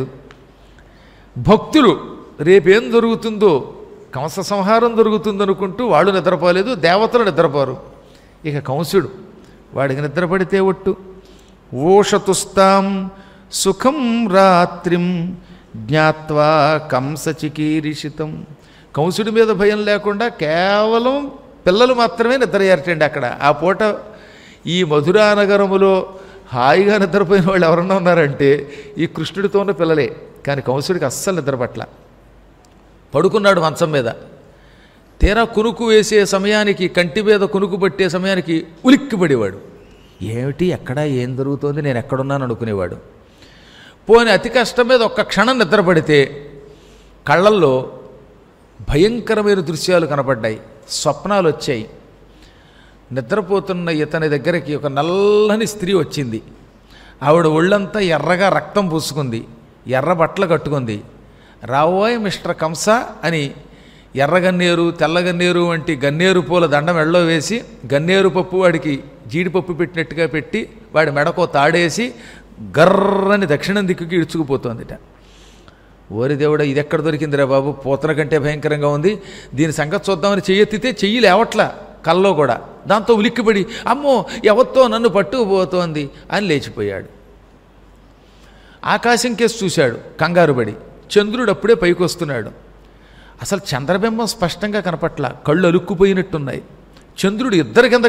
భక్తులు రేపేం జరుగుతుందో, కంస సంహారం జరుగుతుందనుకుంటూ వాళ్ళు నిద్రపోలేదు, దేవతలు నిద్రపోరు. ఇక కంసుడు వాడికి నిద్రపడితే ఒట్టు. ఓషతుస్తాం సుఖం రాత్రిం జ్ఞాత్వా కంస చికీరిషితం. కంసుడి మీద భయం లేకుండా కేవలం పిల్లలు మాత్రమే నిద్రయ్యారటండి అక్కడ. ఆ పూట ఈ మధురానగరములో హాయిగా నిద్రపోయిన వాళ్ళు ఎవరన్నా ఉన్నారంటే ఈ కృష్ణుడితో ఉన్న పిల్లలే. కానీ కంసుడికి అస్సలు నిద్రపట్ల. పడుకున్నాడు మంచం మీద. తీరా కునుకు వేసే సమయానికి, కంటి మీద కునుకు పట్టే సమయానికి ఉలిక్కిపడేవాడు. ఏమిటి, ఎక్కడ ఏం జరుగుతోంది, నేను ఎక్కడున్నాను అనుకునేవాడు. పోని అతి కష్టం మీద ఒక్క క్షణం నిద్రపడితే కళ్ళల్లో భయంకరమైన దృశ్యాలు కనపడ్డాయి, స్వప్నాలు వచ్చాయి. నిద్రపోతున్న ఇతని దగ్గరికి ఒక నల్లని స్త్రీ వచ్చింది. ఆవిడ ఒళ్ళంతా ఎర్రగా రక్తం పూసుకుంది, ఎర్ర బట్టలు కట్టుకుంది. రావోయ్ మిస్టర్ కంస అని ఎర్రగన్నేరు తెల్లగన్నేరు వంటి గన్నేరు పూల దండం మెడలో వేసి, గన్నేరు పప్పు వాడికి జీడిపప్పు పెట్టినట్టుగా పెట్టి వాడి మెడకో తాడేసి గర్రని దక్షిణం దిక్కుకి ఇడ్చుకుపోతోందిట. ఓరి దేవుడా, ఇది ఎక్కడ దొరికిందిరా బాబు, పూతన కంటే భయంకరంగా ఉంది, దీని సంగతి చూద్దామని చెయ్యెత్తితే చెయ్యి లేవట్లా కల్లో కూడా. దాంతో ఉలిక్కిపడి అమ్మో ఎవరితో నన్ను పట్టుకుపోతోంది అని లేచిపోయాడు. ఆకాశం కేసి చూశాడు కంగారుపడి. చంద్రుడు అప్పుడే పైకి వస్తున్నాడు. అసలు చంద్రబింబం స్పష్టంగా కనపట్ల, కళ్ళు అలుక్కుపోయినట్టున్నాయి. చంద్రుడు ఇద్దరి కింద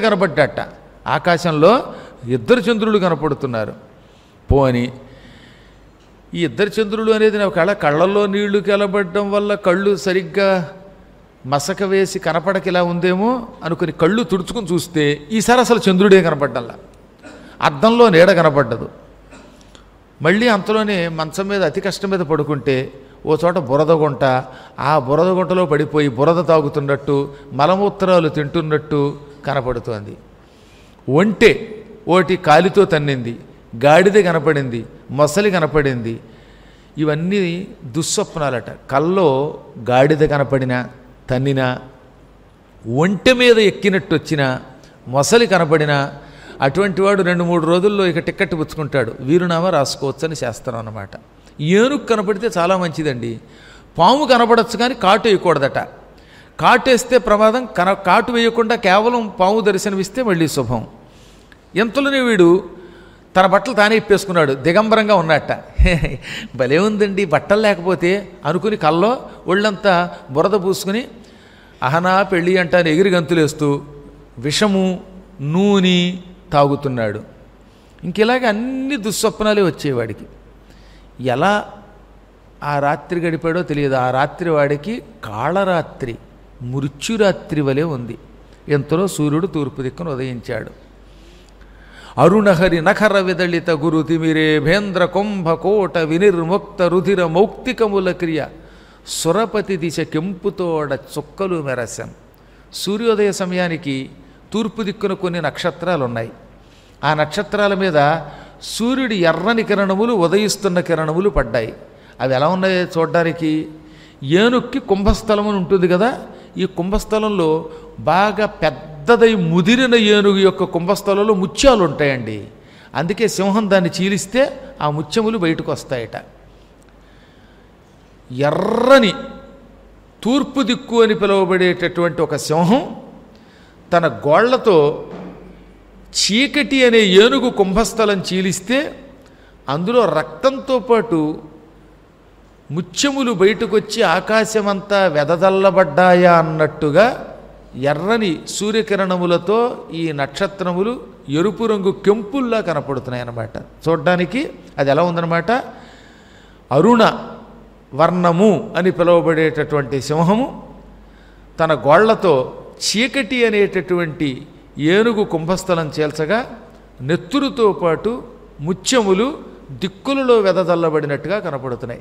ఈ ఇద్దరు చంద్రులు అనేది నా కళ్ళల్లో నీళ్లు కెలబడడం వల్ల కళ్ళు సరిగ్గా మసక వేసి కనపడక ఇలా ఉందేమో అనుకుని కళ్ళు తుడుచుకుని చూస్తే ఈసారి అసలు చంద్రుడే కనపడ్డల్లా, అద్దంలో నీడ కనపడ్డదు. మళ్ళీ అంతలోనే మంచం మీద అతి కష్టం మీద పడుకుంటే ఓ చోట బురద గుంట, ఆ బురద గుంటలో పడిపోయి బురద తాగుతున్నట్టు మలమూత్రాలు తింటున్నట్టు కనపడుతోంది. ఒంటె ఓటి కాలితో తన్నింది, గాడిద కనపడింది, మొసలి కనపడింది. ఇవన్నీ దుస్వప్నాలట. కల్లో గాడిద కనపడినా తన్నినా, ఒంటె మీద ఎక్కినట్టు వచ్చినా, మొసలి కనపడినా అటువంటి వాడు 2-3 రోజుల్లో ఇక టిక్కెట్ పుచ్చుకుంటాడు, వీరునామా రాసుకోవచ్చని శాస్త్రం అన్నమాట. ఏనుగు కనపడితే చాలా మంచిదండి. పాము కనపడచ్చు కానీ కాటు వేయకూడదట. కాటేస్తే ప్రమాదం. కాటు వేయకుండా కేవలం పాము దర్శనమిస్తే మళ్ళీ శుభం. ఎంతలోనే వీడు తన బట్టలు తానే ఇప్పేసుకున్నాడు, దిగంబరంగా ఉన్నట్ట. భలే ఉందండి బట్టలు లేకపోతే అనుకుని కల్లో ఒళ్ళంతా బురద పూసుకుని అహనా పెళ్ళి అంటాను ఎగిరి గంతులేస్తూ విషము నూనె తాగుతున్నాడు. ఇంకిలాగ అన్ని దుస్వప్నాలే వచ్చేవాడికి. ఎలా ఆ రాత్రి గడిపాడో తెలియదు. ఆ రాత్రి వాడికి కాళరాత్రి, మృత్యురాత్రి వలె ఉంది. ఎంతలో సూర్యుడు తూర్పు దిక్కును ఉదయించాడు. అరుణహరి నఖర విదళిత గురు తిమిరే భేంద్ర కుంభకోట వినిర్ముక్త రుధిర మౌక్తికముల క్రియ సురపతి దిశ కెంపుతోడ చుక్కలు మెరసం. సూర్యోదయ సమయానికి తూర్పు దిక్కున కొన్ని నక్షత్రాలు ఉన్నాయి. ఆ నక్షత్రాల మీద సూర్యుడి ఎర్రని కిరణములు, ఉదయిస్తున్న కిరణములు పడ్డాయి. అవి ఎలా ఉన్నాయో చూడడానికి, ఏనుక్కి కుంభస్థలం అని ఉంటుంది కదా, ఈ కుంభస్థలంలో బాగా పెద్దదై ముదిరిన ఏనుగు యొక్క కుంభస్థలంలో ముత్యాలు ఉంటాయండి. అందుకే సింహం దాన్ని చీలిస్తే ఆ ముత్యములు బయటకు వస్తాయట. ఎర్రని తూర్పు దిక్కు అని పిలువబడేటటువంటి ఒక సింహం తన గోళ్లతో చీకటి అనే ఏనుగు కుంభస్థలం చీలిస్తే అందులో రక్తంతో పాటు ముత్యములు బయటకొచ్చి ఆకాశమంతా వెదజల్లబడ్డాయా అన్నట్టుగా ఎర్రని సూర్యకిరణములతో ఈ నక్షత్రములు ఎరుపు రంగు కెంపుల్లా కనపడుతున్నాయి అన్నమాట. చూడ్డానికి అది ఎలా ఉందన్నమాట, అరుణ వర్ణము అని పిలువబడేటటువంటి సింహము తన గోళ్లతో చీకటి అనేటటువంటి ఏనుగు కుంభస్థలం చేల్చగా నెత్తురుతో పాటు ముత్యములు దిక్కులలో వెదజల్లబడినట్టుగా కనపడుతున్నాయి.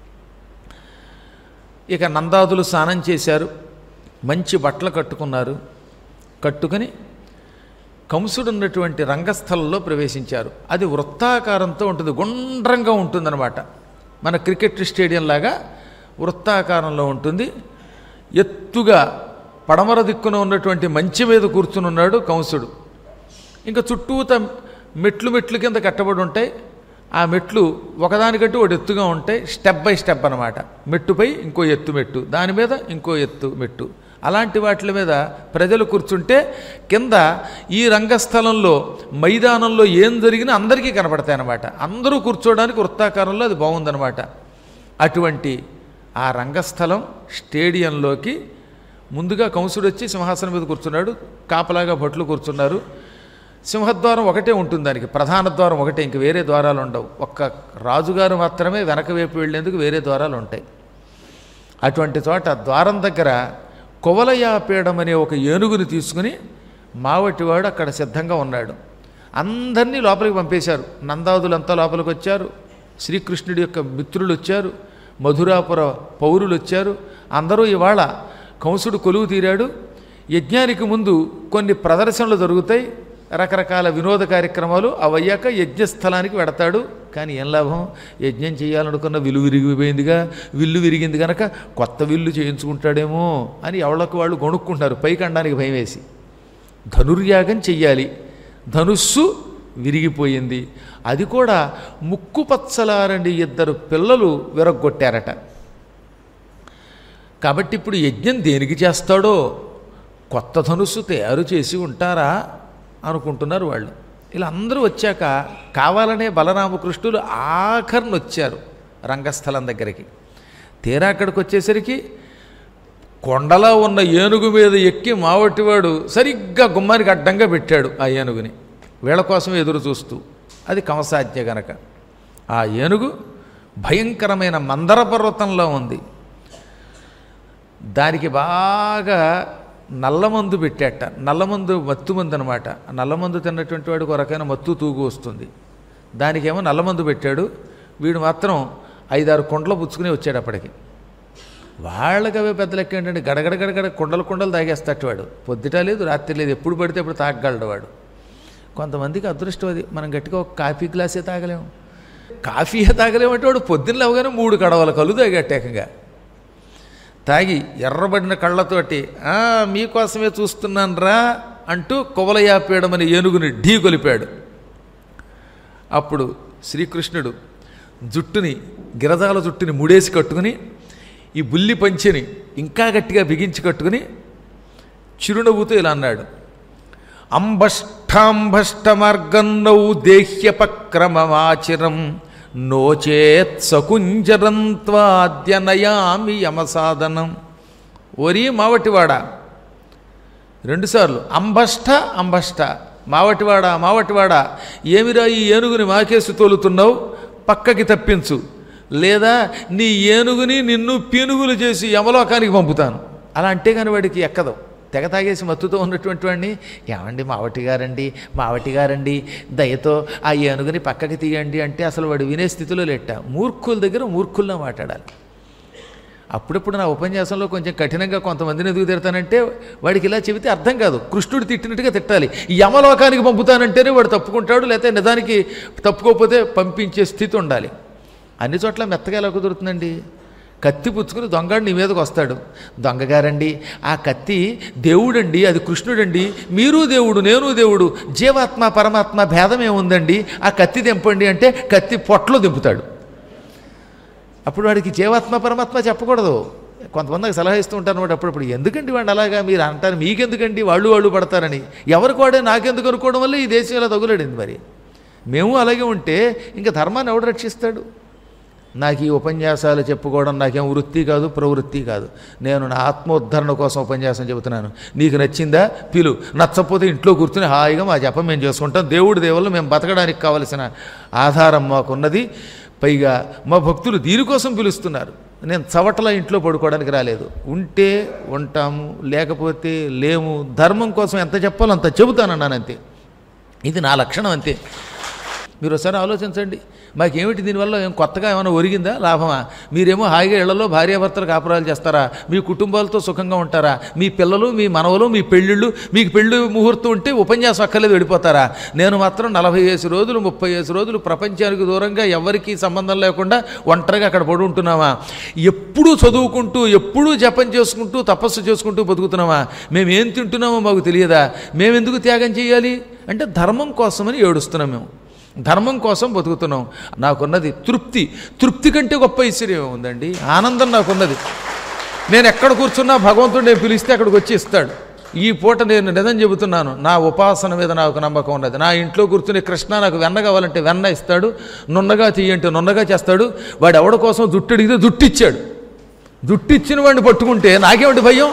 ఇక నందాదులు స్నానం చేశారు, మంచి బట్టలు కట్టుకున్నారు. కట్టుకుని కంసుడున్నటువంటి రంగస్థలంలో ప్రవేశించారు. అది వృత్తాకారంతో ఉంటుంది, గుండ్రంగా ఉంటుందన్నమాట. మన క్రికెట్ స్టేడియం లాగా వృత్తాకారంలో ఉంటుంది. ఎత్తుగా పడమర దిక్కున ఉన్నటువంటి మంచి మీద కూర్చుని ఉన్నాడు కంసుడు. ఇంకా చుట్టూత మెట్లు కింద కట్టబడి ఉంటాయి. ఆ మెట్లు ఒకదానికంటూ ఒకటి ఎత్తుగా ఉంటాయి, స్టెప్ బై స్టెప్ అనమాట. మెట్టుపై ఇంకో ఎత్తు మెట్టు, దాని మీద ఇంకో ఎత్తు మెట్టు. అలాంటి వాటి మీద ప్రజలు కూర్చుంటే కింద ఈ రంగస్థలంలో మైదానంలో ఏం జరిగినా అందరికీ కనపడతాయి అన్నమాట. అందరూ కూర్చోవడానికి వృత్తాకారంలో అది బాగుందన్నమాట. అటువంటి ఆ రంగస్థలం స్టేడియంలోకి ముందుగా కంసుడు వచ్చి సింహాసనం మీద కూర్చున్నాడు. కాపలాగా భట్లు కూర్చున్నారు. సింహద్వారం ఒకటే ఉంటుంది, దానికి ప్రధాన ద్వారం ఒకటే, ఇంక వేరే ద్వారాలు ఉండవు. ఒక్క రాజుగారు మాత్రమే వెనక వైపు వెళ్ళేందుకు వేరే ద్వారాలు ఉంటాయి. అటువంటి చోట ద్వారం దగ్గర కువలయాపీడం అనే ఒక ఏనుగుని తీసుకుని మావటివాడు అక్కడ సిద్ధంగా ఉన్నాడు. అందరినీ లోపలికి పంపేశారు. నందాదులంతా లోపలికి వచ్చారు. శ్రీకృష్ణుడి యొక్క మిత్రులు వచ్చారు, మధురాపుర పౌరులు వచ్చారు. అందరూ ఇవాళ కంసుడు కొలువు తీరాడు. యజ్ఞానికి ముందు కొన్ని ప్రదర్శనలు జరుగుతాయి, రకరకాల వినోద కార్యక్రమాలు. అవయ్యాక యజ్ఞస్థలానికి వెడతాడు. కానీ ఏం లాభం, యజ్ఞం చేయాలనుకున్న విల్లు విరిగిపోయిందిగా, విల్లు విరిగింది కనుక కొత్త విల్లు చేయించుకుంటాడేమో అని ఎవళ్ళకు వాళ్ళు గొణుక్కుంటారు, పైకి అనడానికి భయం వేసి. ధనుర్యాగం చెయ్యాలి, ధనుస్సు విరిగిపోయింది. అది కూడా ముక్కు పచ్చలారండి 2 పిల్లలు విరగ్గొట్టారట. కాబట్టి ఇప్పుడు యజ్ఞం దేనికి చేస్తాడో, కొత్త ధనుస్సు తయారు చేసి ఉంటారా అనుకుంటున్నారు వాళ్ళు. ఇలా అందరూ వచ్చాక కావాలనే బలరామకృష్ణులు ఆఖరిని వచ్చారు రంగస్థలం దగ్గరికి. తీరా అక్కడికి వచ్చేసరికి కొండలా ఉన్న ఏనుగు మీద ఎక్కి మావటివాడు సరిగ్గా గుమ్మానికి అడ్డంగా పెట్టాడు ఆ ఏనుగుని, వీళ్ళ కోసం ఎదురు చూస్తూ. అది కంసాజ్ఞ గనక ఆ ఏనుగు భయంకరమైన మందర పర్వతంలో ఉంది. దానికి బాగా నల్లమందు పెట్టాట. నల్లమందు మత్తుమందు అనమాట. నల్లమందు తిన్నటువంటి వాడికి ఒక రకమైన మత్తు తూగు వస్తుంది. దానికేమో నల్లమందు పెట్టాడు. వీడు మాత్రం 5-6 కుండలు పుచ్చుకుని వచ్చాడు. అప్పటికి వాళ్ళకి అవే పెద్ద లెక్క ఏంటంటే గడగడ గడగడ కుండలు తాగేస్తాడు వాడు. పొద్దుట లేదు రాత్రి లేదు, ఎప్పుడు పడితే ఎప్పుడు తాగగలడు వాడు. కొంతమందికి అదృష్టం అది. మనం గట్టిగా ఒక కాఫీ గ్లాసే తాగలేము. కాఫీయే తాగలేమంటే వాడు పొద్దున్న లేవగానే 3 కడవల కళ్ళు తాగట్టేకంగా తాగి ఎర్రబడిన కళ్ళతోటి మీకోసమే చూస్తున్నాను రా అంటూ కువలయాపేయడమని ఏనుగుని ఢీ కొలిపాడు. అప్పుడు శ్రీకృష్ణుడు గిరజాల జుట్టుని ముడేసి కట్టుకుని ఈ బుల్లి పంచెని ఇంకా గట్టిగా బిగించి కట్టుకుని చిరునవ్వుతూ ఇలా అన్నాడు. అంబష్టాంబష్ట మార్గన్నౌ దేహ్యపక్రమమాచిరం నోచేత్ సకుంజరం త్వాద్య నయామి యమసాధనం. ఓరి మావటివాడ, 2 సార్లు అంబష్ట మావటివాడ ఏమిరా ఈ ఏనుగుని మాకేసి తోలుతున్నావు, పక్కకి తప్పించు, లేదా నీ ఏనుగుని నిన్ను పీనుగులు చేసి యమలోకానికి పంపుతాను. అలా అంటే కానీ వాడికి ఎక్కదు. తెగ తాగేసి మత్తుతో ఉన్నటువంటి వాడిని ఏమండి మావటి గారండి దయతో ఆ ఏనుగుని పక్కకి తీయండి అంటే అసలు వాడు వినే స్థితిలో లేట. మూర్ఖుల దగ్గర మూర్ఖుల్లో మాట్లాడాలి. అప్పుడప్పుడు నా ఉపన్యాసంలో కొంచెం కఠినంగా కొంతమందిని ఎదుగు తిడతానంటే వాడికి ఇలా చెబితే అర్థం కాదు. కృష్ణుడు తిట్టినట్టుగా తిట్టాలి. యమలోకానికి పంపుతానంటేనే వాడు తప్పుకుంటాడు, లేకపోతే నిజానికి తప్పుకోకపోతే పంపించే స్థితి ఉండాలి. అన్ని చోట్ల మెత్తగా ఎలా కుదురుతుందండి? కత్తి పుచ్చుకుని దొంగడు నీ మీదకి వస్తాడు. దొంగగారండి ఆ కత్తి దేవుడండి, అది కృష్ణుడండి, మీరు దేవుడు నేను దేవుడు, జీవాత్మ పరమాత్మ భేదం ఏముందండి, ఆ కత్తి దింపండి అంటే కత్తి పొట్టలో దింపుతాడు. అప్పుడు వాడికి జీవాత్మ పరమాత్మ చెప్పకూడదు. కొంతమందికి సలహా ఇస్తూ ఉంటారు అనమాట. అప్పుడప్పుడు ఎందుకండి వాడు అలాగా మీరు అంటారు, మీకెందుకండి వాళ్ళు పడతారని. ఎవరికి వాడే నాకెందుకు అనుకోవడం వల్ల ఈ దేశం ఇలా తగులడింది. మరి మేము అలాగే ఉంటే ఇంకా ధర్మాన్ని ఎవడు రక్షిస్తాడు? నాకు ఈ ఉపన్యాసాలు చెప్పుకోవడం నాకేం వృత్తి కాదు, ప్రవృత్తి కాదు. నేను నా ఆత్మోద్ధరణ కోసం ఉపన్యాసం చెబుతున్నాను. నీకు నచ్చిందా పిలు, నచ్చకపోతే ఇంట్లో కూర్చుని హాయిగా మా జపం మేము చేసుకుంటాం. దేవుడి దేవుళ్ళు మేము బతకడానికి కావలసిన ఆధారం మాకున్నది. పైగా మా భక్తులు దీనికోసం పిలుస్తున్నారు. నేను చవటలా ఇంట్లో పడుకోవడానికి రాలేదు. ఉంటే ఉంటాము, లేకపోతే లేము. ధర్మం కోసం ఎంత చెప్పాలో అంత చెబుతానన్నాను అంతే. ఇది నా లక్షణం అంతే. మీరు ఒకసారి ఆలోచించండి. మాకేమిటి దీనివల్ల ఏం కొత్తగా ఏమైనా ఒరిగిందా, లాభమా? మీరేమో హాయిగా ఇళ్లలో భార్యాభర్తలు కాపురాలు చేస్తారా, మీ కుటుంబాలతో సుఖంగా ఉంటారా, మీ పిల్లలు మీ మనవలు మీ పెళ్ళిళ్ళు, మీకు పెళ్ళి ముహూర్తం ఉంటే ఉపన్యాసం అక్కర్లేదు వెళ్ళిపోతారా? నేను మాత్రం 45 రోజులు 30 రోజులు ప్రపంచానికి దూరంగా ఎవరికీ సంబంధం లేకుండా ఒంటరిగా అక్కడ పడి ఉంటున్నామా? ఎప్పుడూ చదువుకుంటూ ఎప్పుడూ జపం చేసుకుంటూ తపస్సు చేసుకుంటూ బతుకుతున్నామా? మేమేం తింటున్నామో మాకు తెలియదా? మేమెందుకు త్యాగం చేయాలి అంటే ధర్మం కోసమని ఏడుస్తున్నాం. మేము ధర్మం కోసం బతుకుతున్నాం. నాకున్నది తృప్తి కంటే గొప్ప ఐశ్వర్యం ఉందండి. ఆనందం నాకున్నది. నేను ఎక్కడ కూర్చున్నా భగవంతుడు నేను పిలిస్తే అక్కడికి వచ్చి ఇస్తాడు. ఈ పూట నేను నిజం చెబుతున్నాను, నా ఉపాసన మీద నాకు నమ్మకం ఉన్నది. నా ఇంట్లో కూర్చుని కృష్ణ నాకు వెన్న కావాలంటే వెన్న ఇస్తాడు, నున్నగా తీయంటే నున్నగా చేస్తాడు. వాడు ఎవడి కోసం జుట్టు అడిగితే జుట్టు ఇచ్చాడు. జుట్టు ఇచ్చిన వాడిని పట్టుకుంటే నాకేమిటి భయం?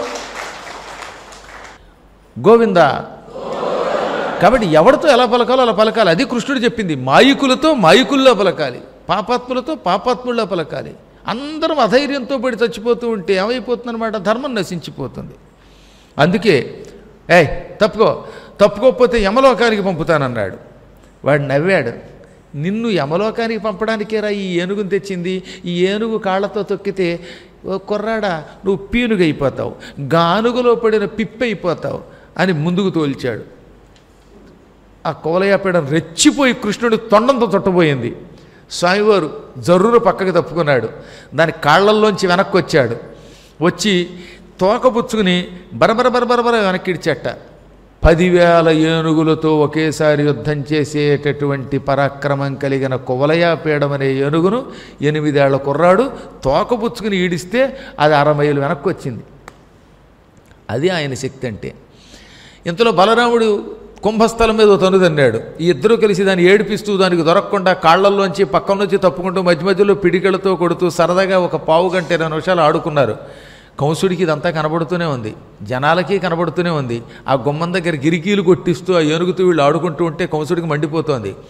గోవిందా. కాబట్టి ఎవరితో ఎలా పలకాలో అలా పలకాలి. అది కృష్ణుడు చెప్పింది. మాయకులతో మాయకుల్లో పలకాలి, పాపాత్ములతో పాపాత్ముల్లో పలకాలి. అందరం అధైర్యంతో పడి చచ్చిపోతూ ఉంటే ఏమైపోతుందన్నమాట? ధర్మం నశించిపోతుంది. అందుకే తప్పుకోకపోతే యమలోకానికి పంపుతానన్నాడు. వాడు నవ్వాడు. నిన్ను యమలోకానికి పంపడానికేరా ఈ ఏనుగుని తెచ్చింది? ఈ ఏనుగు కాళ్ళతో తొక్కితే ఓ కుర్రాడా నువ్వు పీనుగైపోతావు, గానుగులో పడిన పిప్పైపోతావు అని ముందుకు తోల్చాడు. ఆ కోలయాపేడం రెచ్చిపోయి కృష్ణుడి తొండంతో చుట్టబోయింది. స్వామివారు జర్రురు పక్కకి తప్పుకున్నాడు. దాని కాళ్లల్లోంచి వెనక్కి వచ్చాడు. వచ్చి తోకపుచ్చుకుని బరబర వెనక్కిడిచట. 10,000 ఏనుగులతో ఒకేసారి యుద్ధం చేసేటటువంటి పరాక్రమం కలిగిన కువలయాపేడం అనే ఏనుగును 8 ఏళ్ల కుర్రాడు తోకపుచ్చుకుని ఈడిస్తే అది 60 మైలు వెనక్కి వచ్చింది. అది ఆయన శక్తి అంటే. ఇంతలో బలరాముడు కుంభస్థలం మీద తన్నుదన్నాడు. ఈ ఇద్దరూ కలిసి దాన్ని ఏడిపిస్తూ దానికి దొరకకుండా కాళ్లల్లోంచి పక్కన నుంచి తప్పుకుంటూ మధ్యలో పిడికలతో కొడుతూ సరదాగా ఒక 15 గంట 20 నిమిషాలు ఆడుకున్నారు. కంసుడికి ఇదంతా కనబడుతూనే ఉంది, జనాలకి కనబడుతూనే ఉంది. ఆ గుమ్మం దగ్గర గిరికీలు కొట్టిస్తూ ఆ ఏనుగుతూ వీళ్ళు ఆడుకుంటూ ఉంటే కంసుడికి మండిపోతోంది.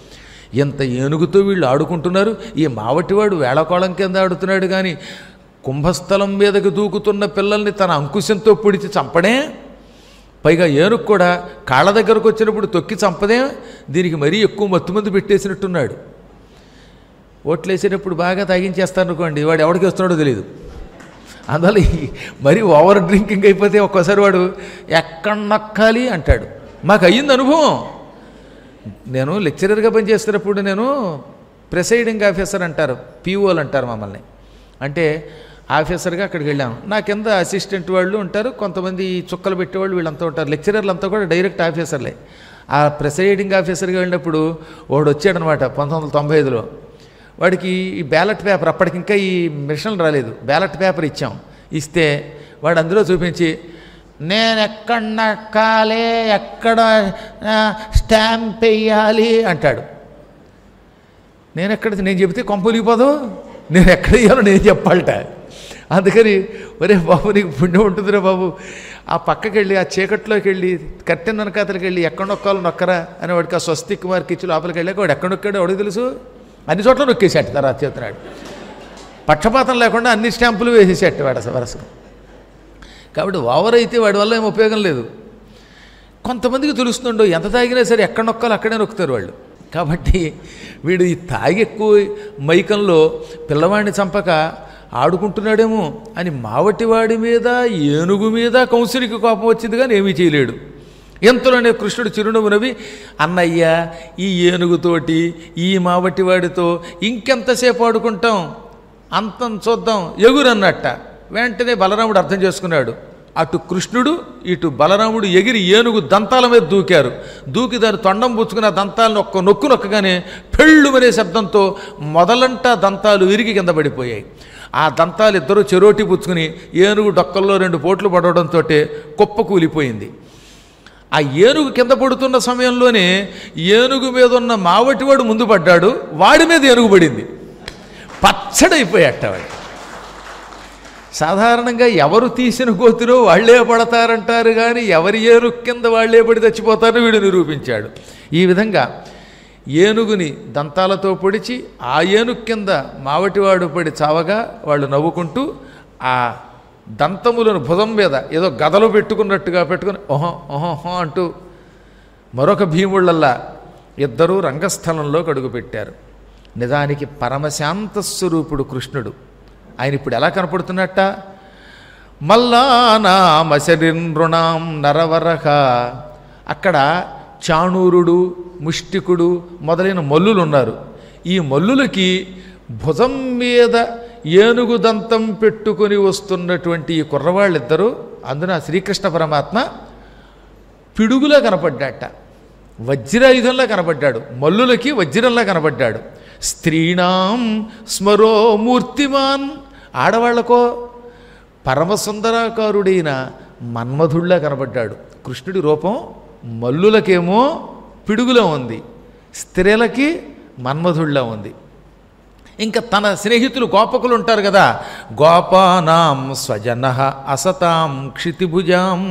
ఎంత ఏనుగుతో వీళ్ళు ఆడుకుంటున్నారు, ఈ మావటివాడు వేళకోళం కింద ఆడుతున్నాడు కానీ కుంభస్థలం మీదకి దూకుతున్న పిల్లల్ని తన అంకుశంతో పొడిచి చంపడే, పైగా ఏనుగు కూడా కాళ్ళ దగ్గరకు వచ్చినప్పుడు తొక్కి చంపదే, దీనికి మరీ ఎక్కువ మత్తుమంది పెట్టేసినట్టున్నాడు. ఓట్లేసేటప్పుడు బాగా తాగించేస్తారనుకోండి, వాడు ఎవరికి వస్తున్నాడో తెలియదు. అందువల్ల మరీ ఓవర్ డ్రింకింగ్ అయిపోతే ఒక్కోసారి వాడు ఎక్కడ నక్కాలి అంటాడు. మాకు అయ్యింది అనుభవం. నేను లెక్చరర్గా పనిచేస్తున్నప్పుడు నేను ప్రిసైడింగ్ ఆఫీసర్ అంటారు, పీఓలు అంటారు మమ్మల్ని. అంటే ఆఫీసర్గా అక్కడికి వెళ్ళాము. నా కింద అసిస్టెంట్ వాళ్ళు ఉంటారు, కొంతమంది చుక్కలు పెట్టేవాళ్ళు, వీళ్ళంతా ఉంటారు. లెక్చరర్లు అంతా కూడా డైరెక్ట్ ఆఫీసర్లే. ఆ ప్రిసైడింగ్ ఆఫీసర్గా వెళ్ళినప్పుడు వాడు వచ్చాడనమాట 1995లో. వాడికి ఈ బ్యాలెట్ పేపర్, అప్పటికి ఇంకా ఈ మిషన్లు రాలేదు, బ్యాలెట్ పేపర్ ఇచ్చాం. ఇస్తే వాడు అందులో చూపించి నేను ఎక్కడ నక్కాలి, ఎక్కడ స్టాంప్ వేయాలి అంటాడు. నేను చెబితే కొంపలిగిపోదు, నేను ఎక్కడ వేయాలో నేను చెప్పాలట. అందుకని ఒరే బాబు నీకు పుణ్యం ఉంటుందిరా బాబు, ఆ పక్కకి వెళ్ళి ఆ చీకట్లోకి వెళ్ళి కట్టెన వెనకాతలకి వెళ్ళి ఎక్కడ నొక్కాలో నొక్కరా అని వాడికి ఆ స్వస్తిక్ మార్క్ ఇచ్చి లోపలికి వెళ్ళాక వాడు ఎక్కడ నొక్కాడో వాడికి తెలుసు. అన్ని చోట్ల నొక్కేసాడు తర్వాత చేస్తున్నాడు. పక్షపాతం లేకుండా అన్ని స్టాంపులు వేసేసాడు వాడు వరసగా. కాబట్టి ఓవర్ అయితే వాడి వల్ల ఏం ఉపయోగం లేదు. కొంతమందికి తెలుస్తుండో ఎంత తాగినా సరే ఎక్కడ నొక్కాలో అక్కడే నొక్కుతారు వాళ్ళు. కాబట్టి వీడు ఈ తాగి ఎక్కువ మైకంలో పిల్లవాడిని చంపక ఆడుకుంటున్నాడేమో అని మావటివాడి మీద ఏనుగు మీద కంసునికి కోపం వచ్చింది కానీ ఏమీ చేయలేడు. ఎంతలోనే కృష్ణుడు చిరునవ్వు నవ్వి, అన్నయ్య ఈ ఏనుగుతోటి ఈ మావటివాడితో ఇంకెంతసేపు ఆడుకుంటాం, అంతం చూద్దాం, ఎగురన్నట్ట. వెంటనే బలరాముడు అర్థం చేసుకున్నాడు. అటు కృష్ణుడు ఇటు బలరాముడు ఎగిరి ఏనుగు దంతాల మీద దూకారు. దూకి దాని తొండం పుచ్చుకుని ఆ దంతాలను ఒక్క నొక్కగానే పెళ్ళుమనే శబ్దంతో మొదలంటా దంతాలు విరిగి కింద పడిపోయాయి. ఆ దంతాలు ఇద్దరు చెరోటి పుచ్చుకుని ఏనుగు డొక్కల్లో 2 పోట్లు పడవడంతో కుప్ప కూలిపోయింది. ఆ ఏనుగు కింద పడుతున్న సమయంలోనే ఏనుగు మీద ఉన్న మావటివాడు ముందు పడ్డాడు, వాడి మీద ఏనుగు పడింది. పచ్చడైపోయాట వాడు. సాధారణంగా ఎవరు తీసిన గోతిలో వాళ్లే పడతారంటారు కానీ ఎవరి ఏనుగు కింద వాళ్లే పడి చచ్చిపోతారని వీడు నిరూపించాడు. ఈ విధంగా ఏనుగుని దంతాలతో పొడిచి ఆ ఏనుగు కింద మావటివాడు పడి చావగా వాళ్ళు నవ్వుకుంటూ ఆ దంతములను భుజం మీద ఏదో గదలు పెట్టుకున్నట్టుగా పెట్టుకుని ఓహో ఓహో అంటూ మరొక భీముళ్ళల్లా ఇద్దరూ రంగస్థలంలోకి అడుగుపెట్టారు. నిజానికి పరమశాంత స్వరూపుడు కృష్ణుడు. ఆయన ఇప్పుడు ఎలా కనపడుతున్నట్ట? మల్లానామశరినృణాం నరవరహ. అక్కడ చాణూరుడు, ముష్టికుడు మొదలైన మల్లులు ఉన్నారు. ఈ మల్లులకి భుజం మీద ఏనుగు దంతం పెట్టుకొని వస్తున్నటువంటి ఈ కుర్రవాళ్ళిద్దరూ, అందున శ్రీకృష్ణ పరమాత్మ పిడుగులా కనపడ్డాట, వజ్రాయుధంలా కనపడ్డాడు. మల్లులకి వజ్రంలా కనపడ్డాడు. స్త్రీణాం స్మరో మూర్తిమాన్, ఆడవాళ్లకో పరమసుందరాకారుడైన మన్మధుళ్లా కనపడ్డాడు. కృష్ణుడి రూపం మల్లులకేమో పిడుగులో ఉంది, స్త్రీలకి మన్మధుళ్లా ఉంది. ఇంకా తన స్నేహితులు గోపకులు ఉంటారు కదా, గోపానాం స్వజనః అసతాం క్షితిభుజాం.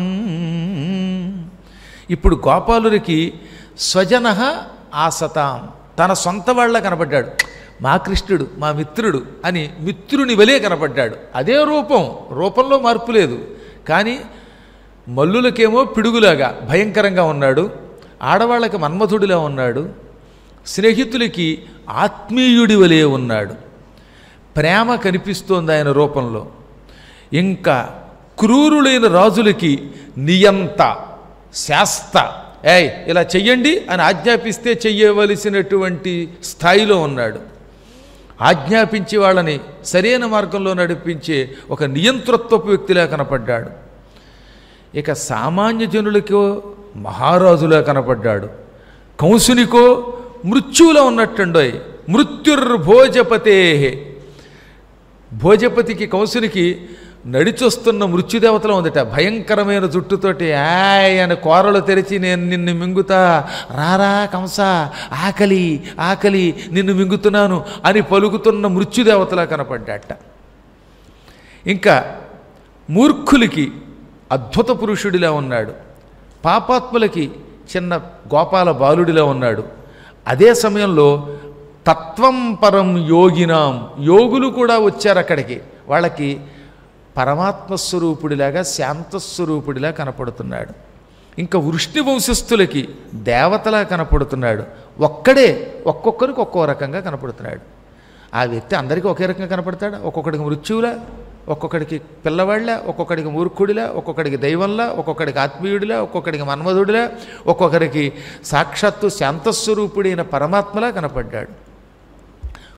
ఇప్పుడు గోపాలునికి స్వజనః ఆసతాం, తన సొంత వాళ్ళ కనపడ్డాడు. మా కృష్ణుడు మా మిత్రుడు అని మిత్రుని వలే కనపడ్డాడు. అదే రూపంలో మార్పు లేదు. కానీ మల్లులకేమో పిడుగులాగా భయంకరంగా ఉన్నాడు, ఆడవాళ్ళకి మన్మధుడిలా ఉన్నాడు, స్నేహితులకి ఆత్మీయుడి వలే ఉన్నాడు. ప్రేమ కనిపిస్తోంది ఆయన రూపంలో. ఇంకా క్రూరులైన రాజులకి నియంత శాస్త, ఇలా చెయ్యండి అని ఆజ్ఞాపిస్తే చెయ్యవలసినటువంటి స్థాయిలో ఉన్నాడు. ఆజ్ఞాపించి వాళ్ళని సరైన మార్గంలో నడిపించే ఒక నియంతృత్వపు వ్యక్తిలా కనపడ్డాడు. ఇక సామాన్య జనులకో మహారాజులా కనపడ్డాడు. కంసునికో మృత్యువులో ఉన్నట్టుండోయ్. మృత్యుర్భోజపతే, భోజపతికి కంసునికి నడిచొస్తున్న మృత్యుదేవతలో ఉందట. భయంకరమైన జుట్టుతోటి ఆయన కోరలు తెరిచి నేను నిన్ను మింగుతా, రారా కంస, ఆకలి ఆకలి నిన్ను మింగుతున్నాను అని పలుకుతున్న మృత్యుదేవతలా కనపడ్డాట. ఇంకా మూర్ఖులకి అద్భుత పురుషుడిలా ఉన్నాడు, పాపాత్ములకి చిన్న గోపాల బాలుడిలా ఉన్నాడు, అదే సమయంలో తత్వం పరం యోగినాం, యోగులు కూడా వచ్చారు అక్కడికి. వాళ్ళకి పరమాత్మస్వరూపుడిలాగా శాంతస్వరూపుడిలా కనపడుతున్నాడు. ఇంకా వృష్ణి వంశస్థులకి దేవతలా కనపడుతున్నాడు. ఒక్కొక్కరికి ఒక్కో రకంగా కనపడుతున్నాడు. ఆ వ్యక్తి అందరికీ ఒకే రకంగా కనపడతాడు. ఒక్కొక్కడికి మృత్యువులా, ఒక్కొక్కడికి పిల్లవాళ్ళ, ఒక్కొక్కడికి మూర్ఖుడిలా, ఒక్కొక్కడికి దైవంలా, ఒక్కొక్కడికి ఆత్మీయుడిలా, ఒక్కొక్కడికి మన్మధుడిలా, ఒక్కొక్కరికి సాక్షాత్తు శాంతస్వరూపుడైన పరమాత్మలా కనపడ్డాడు.